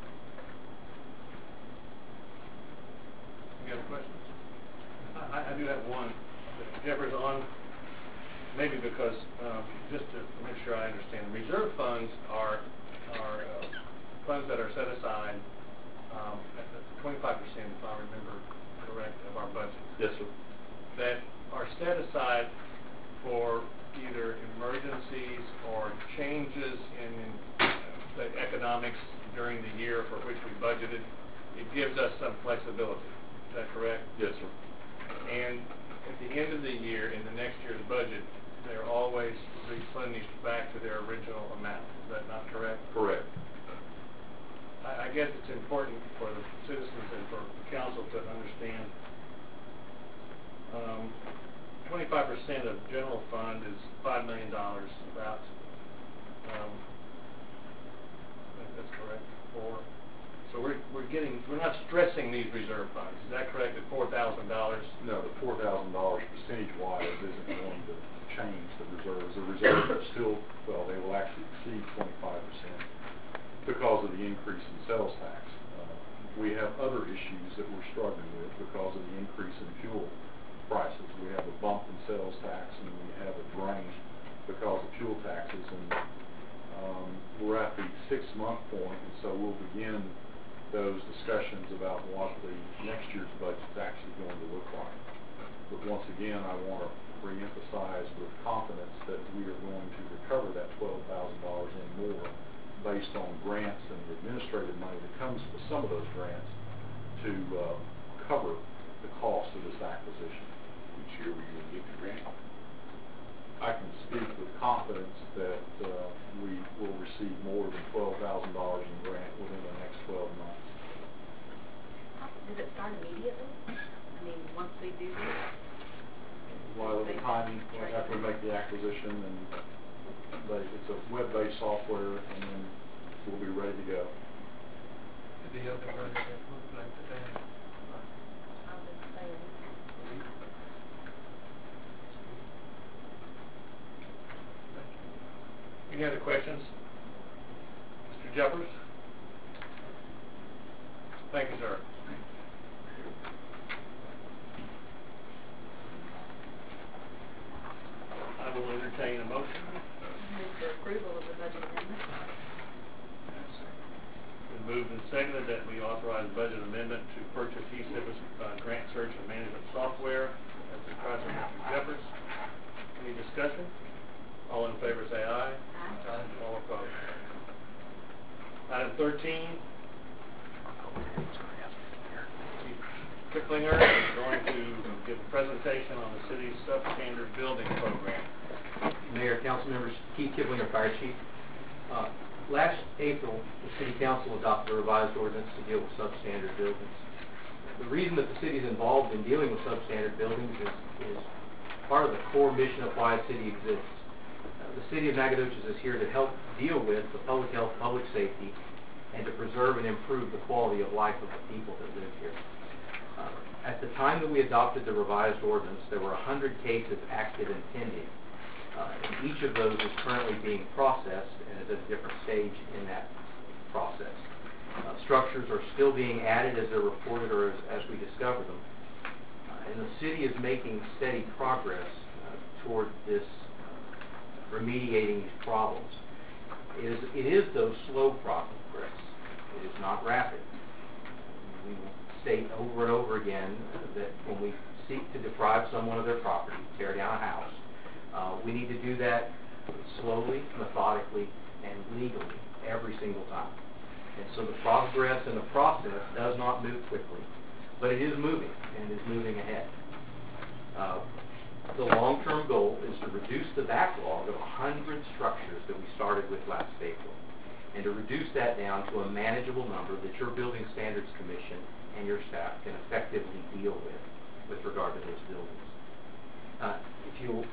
Any other questions? I, I do have one. Jeffers, on, maybe because, uh, just to make sure I understand, reserve funds are, are uh, funds that are set aside um, at twenty-five percent, if I remember correct, of our budget. Yes, sir. That are set aside for either emergencies or changes in the economics during the year for which we budgeted. It gives us some flexibility. Is that correct? Yes, sir. And at the end of the year, in the next year's budget, they're always replenished back to their original amount. Is that not correct? Correct. I, I guess it's important for the citizens and for the council to understand um, twenty-five percent of general fund is five million dollars, about. Um, I think that's correct. Four. So we're, we're getting, we're not stressing these reserve funds. Is that correct, at four thousand dollars? No, the four thousand dollars percentage-wise isn't going to change the reserves. The reserves are still, well, they will actually exceed twenty-five percent because of the increase in sales tax. Uh, we have other issues that we're struggling with because of the increase in fuel prices. We have a bump in sales tax, and we have a drain because of fuel taxes. And um, we're at the six-month point, and so we'll begin those discussions about what the next year's budget is actually going to look like. But once again, I want to reemphasize with confidence that we are going to recover that twelve thousand dollars and more based on grants and the administrative money that comes with some of those grants to uh, cover the cost of this acquisition. Which year we will get the grant? I can speak with confidence that uh, we will receive more than twelve thousand dollars in grant within the next twelve months. Does it start immediately? I mean, once we do this? While the time, after we make the acquisition, and they, it's a web-based software, and then we'll be ready to go. The other budget that look like today. I would say a week. Any other questions? Mister Jeffers? Thank you, sir. I will entertain a motion. Move for approval of the budget amendment. Been moved and seconded that we authorize budget amendment to purchase E-Civis uh, grant search and management software as described by Mister Jeffers. Any discussion? All in favor say aye. Aye. All opposed. Item thirteen. Chief Kiplinger is going to presentation on the city's substandard building program. Mayor, council members, Keith Kiblinger, Fire Chief. Uh, last April, the City Council adopted a revised ordinance to deal with substandard buildings. The reason that the city is involved in dealing with substandard buildings is, is part of the core mission of why a city exists. Uh, the City of Nacogdoches is here to help deal with the public health, public safety, and to preserve and improve the quality of life of the people that live here. Uh, at the time that we adopted the revised ordinance, there were one hundred cases active and pending. Uh, and each of those is currently being processed and is at a different stage in that process. Uh, structures are still being added as they're reported or as, as we discover them. Uh, and the city is making steady progress uh, toward this uh, remediating these problems. It is, it is though slow progress. It is not rapid. We will state over and over again that when we seek to deprive someone of their property, tear down a house, uh, we need to do that slowly, methodically, and legally every single time. And so the progress and the process does not move quickly, but it is moving and is moving ahead. Uh, the long-term goal is to reduce the backlog of one hundred structures that we started with last April, and to reduce that down to a manageable number that your Building Standards Commission and your staff can effectively deal with with regard to those buildings. Uh, if you,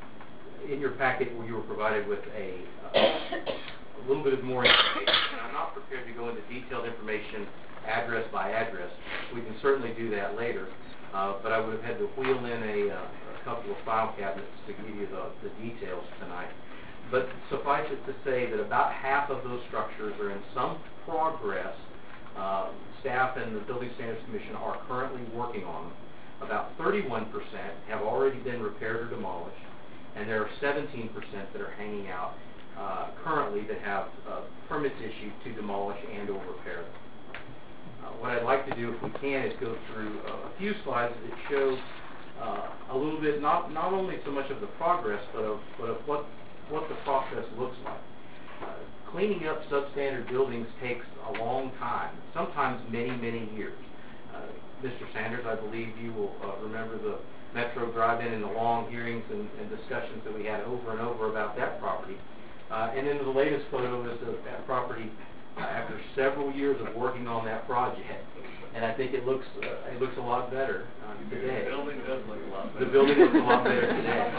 in your packet where you were provided with a, uh, a little bit of more information, and I'm not prepared to go into detailed information address by address. We can certainly do that later, uh, but I would have had to wheel in a, uh, a couple of file cabinets to give you the, the details tonight. But suffice it to say that about half of those structures are in some progress. Uh, staff and the Building Standards Commission are currently working on them. About thirty-one percent have already been repaired or demolished, and there are seventeen percent that are hanging out uh, currently that have uh, permits issued to demolish and or repair them. Uh, what I'd like to do, if we can, is go through uh, a few slides that show uh, a little bit, not not only so much of the progress, but of, but of what what the process looks like. Uh, cleaning up substandard buildings takes a long time, sometimes many, many years. Uh, Mister Sanders, I believe you will uh, remember the Metro Drive-In and the long hearings and, and discussions that we had over and over about that property. Uh, and then the latest photo is of that property uh, after several years of working on that project. And I think it looks uh, it looks a lot better uh, today. The building does look a lot better. The building looks a lot better today.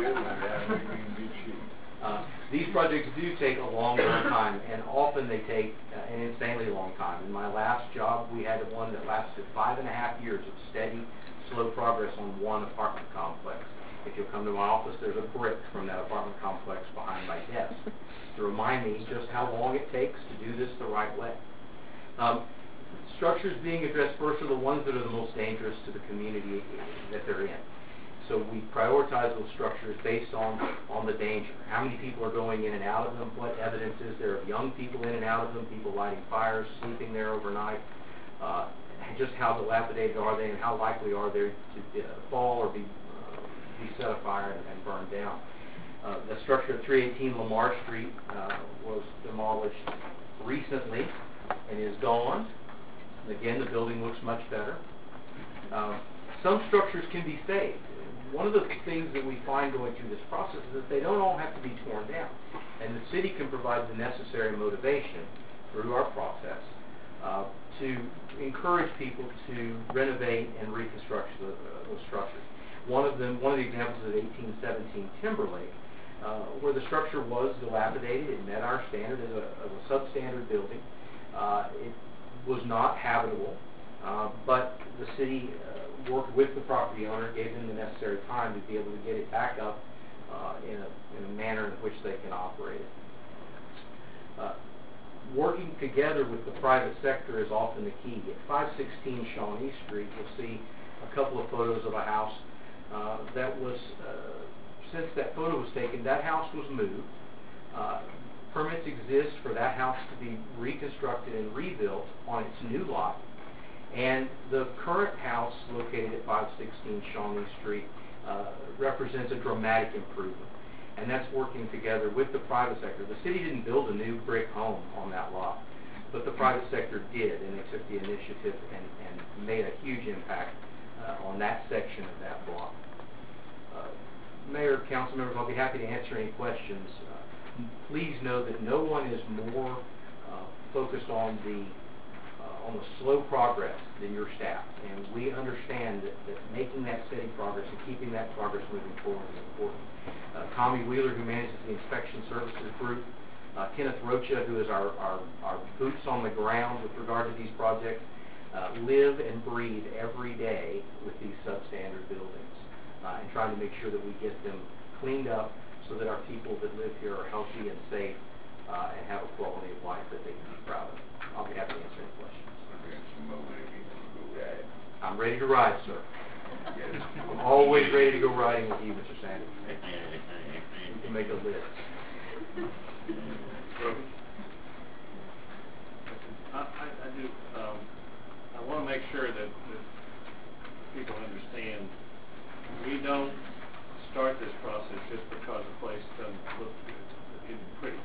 Uh, these projects do take a long, long time, and often they take uh, an insanely long time. In my last job, we had one that lasted five and a half years of steady, slow progress on one apartment complex. If you'll come to my office, there's a brick from that apartment complex behind my desk to remind me just how long it takes to do this the right way. Um, structures being addressed first are the ones that are the most dangerous to the community that they're in. So we prioritize those structures based on, on the danger. How many people are going in and out of them? What evidence is there of young people in and out of them, people lighting fires, sleeping there overnight? Uh, and just how dilapidated are they, and how likely are they to uh, fall or be, uh, be set afire and, and burned down? Uh, the structure at three eighteen Lamar Street uh, was demolished recently and is gone. And again, the building looks much better. Uh, some structures can be saved. One of the things that we find going through this process is that they don't all have to be torn down. And the city can provide the necessary motivation through our process uh, to encourage people to renovate and reconstruct the, uh, those structures. One of them, one of the examples is eighteen seventeen Timberlake, uh, where the structure was dilapidated. It met our standard as a, as a substandard building. Uh, it was not habitable, uh, but the city uh, worked with the property owner, gave them the necessary time to be able to get it back up uh, in, a, in a manner in which they can operate it. Uh, working together with the private sector is often the key. At five sixteen Shawnee Street, you'll see a couple of photos of a house uh, that was, uh, since that photo was taken, that house was moved. Uh, permits exist for that house to be reconstructed and rebuilt on its new lot. And the current house located at five sixteen Shawnee Street uh, represents a dramatic improvement. And that's working together with the private sector. The city didn't build a new brick home on that lot, but the private sector did, and they took the initiative and, and made a huge impact uh, uh, on that section of that block. Uh, Mayor, council members, I'll be happy to answer any questions. Uh, please know that no one is more uh, focused on the uh, on the slow progress than your staff, and we understand that, that making that steady progress and keeping that progress moving forward is important. Uh, Tommy Wheeler, who manages the inspection services group, uh, Kenneth Rocha, who is our, our, our boots on the ground with regard to these projects, uh, live and breathe every day with these substandard buildings, uh, and trying to make sure that we get them cleaned up so that our people that live here are healthy and safe uh, and have a quality of life that they can be proud of. I'll be happy to answer any questions. I'm ready to ride, sir. I'm always ready to go riding with you, Mister Sanders. You can make a list. I, I, I do, um, I want to make sure that, that people understand we don't start this process just because a place doesn't look good, isn't pretty.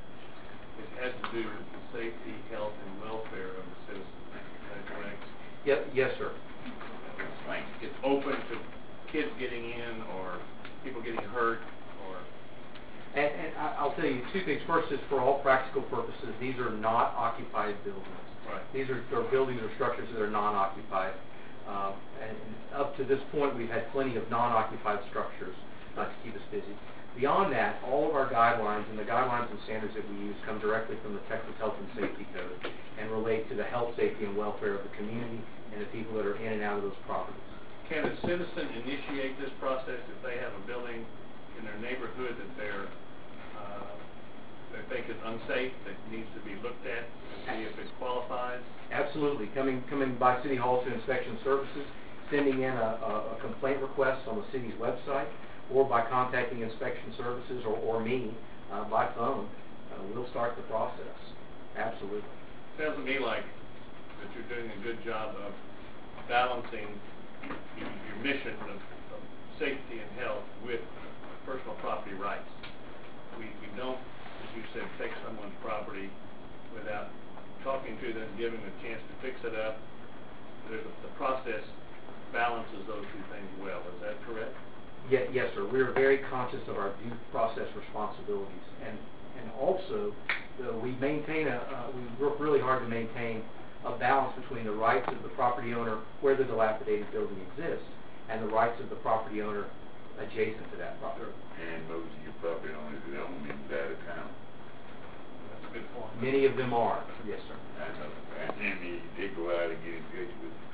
It has to do with the safety, health, and welfare of the citizens. Is that correct? Yep, yes, sir. Right. It's open to kids getting in or people getting hurt or... And, and I- I'll tell you two things. First is for all practical purposes, these are not occupied buildings. Right. These are, are buildings or structures that are non-occupied. Uh, and, and up to this point, we've had plenty of non-occupied structures uh, to keep us busy. Beyond that, all of our guidelines and the guidelines and standards that we use come directly from the Texas Health and Safety Code and relate to the health, safety, and welfare of the community and the people that are in and out of those properties. Can a citizen initiate this process if they have a building in their neighborhood that they're uh, they think is unsafe, that needs to be looked at to see if it qualifies? Absolutely. Coming coming by City Hall to Inspection Services, sending in a, a, a complaint request on the city's website, or by contacting Inspection Services or, or me uh, by phone, uh, we'll start the process. Absolutely. Sounds to me like that you're doing a good job of balancing your mission of, of safety and health with personal property rights. We, we don't, as you said, take someone's property without talking to them, giving them a chance to fix it up. There's a, the process balances those two things well. Is that correct? Yeah, yes, sir. We're very conscious of our due process responsibilities, and and also uh, we maintain a uh, we work really hard to maintain a balance between the rights of the property owner where the dilapidated building exists and the rights of the property owner adjacent to that property. And most of your property owners that own inside of town. That's a good point. Many of them are. Yes, sir. I know. And they, they go out and get in touch with them.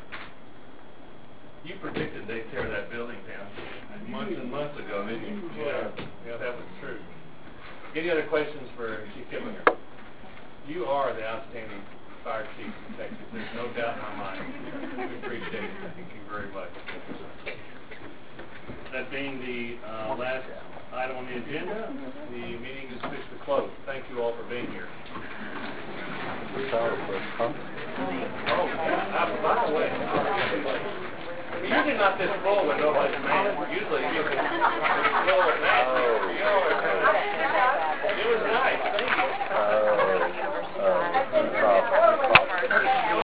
You predicted they'd tear that building down months and months ago, didn't you? Yeah, yeah, that was true. Any other questions for Chief Kiplinger? You are the outstanding fire chief in Texas. There's no doubt in my mind. We appreciate it. Thank you very much. That being the uh, last item on the agenda, the meeting is officially closed. Thank you all for being here. Oh, yeah, by the way. Usually not this full when nobody's mad. Usually you can roll it back. It was nice. Thank you.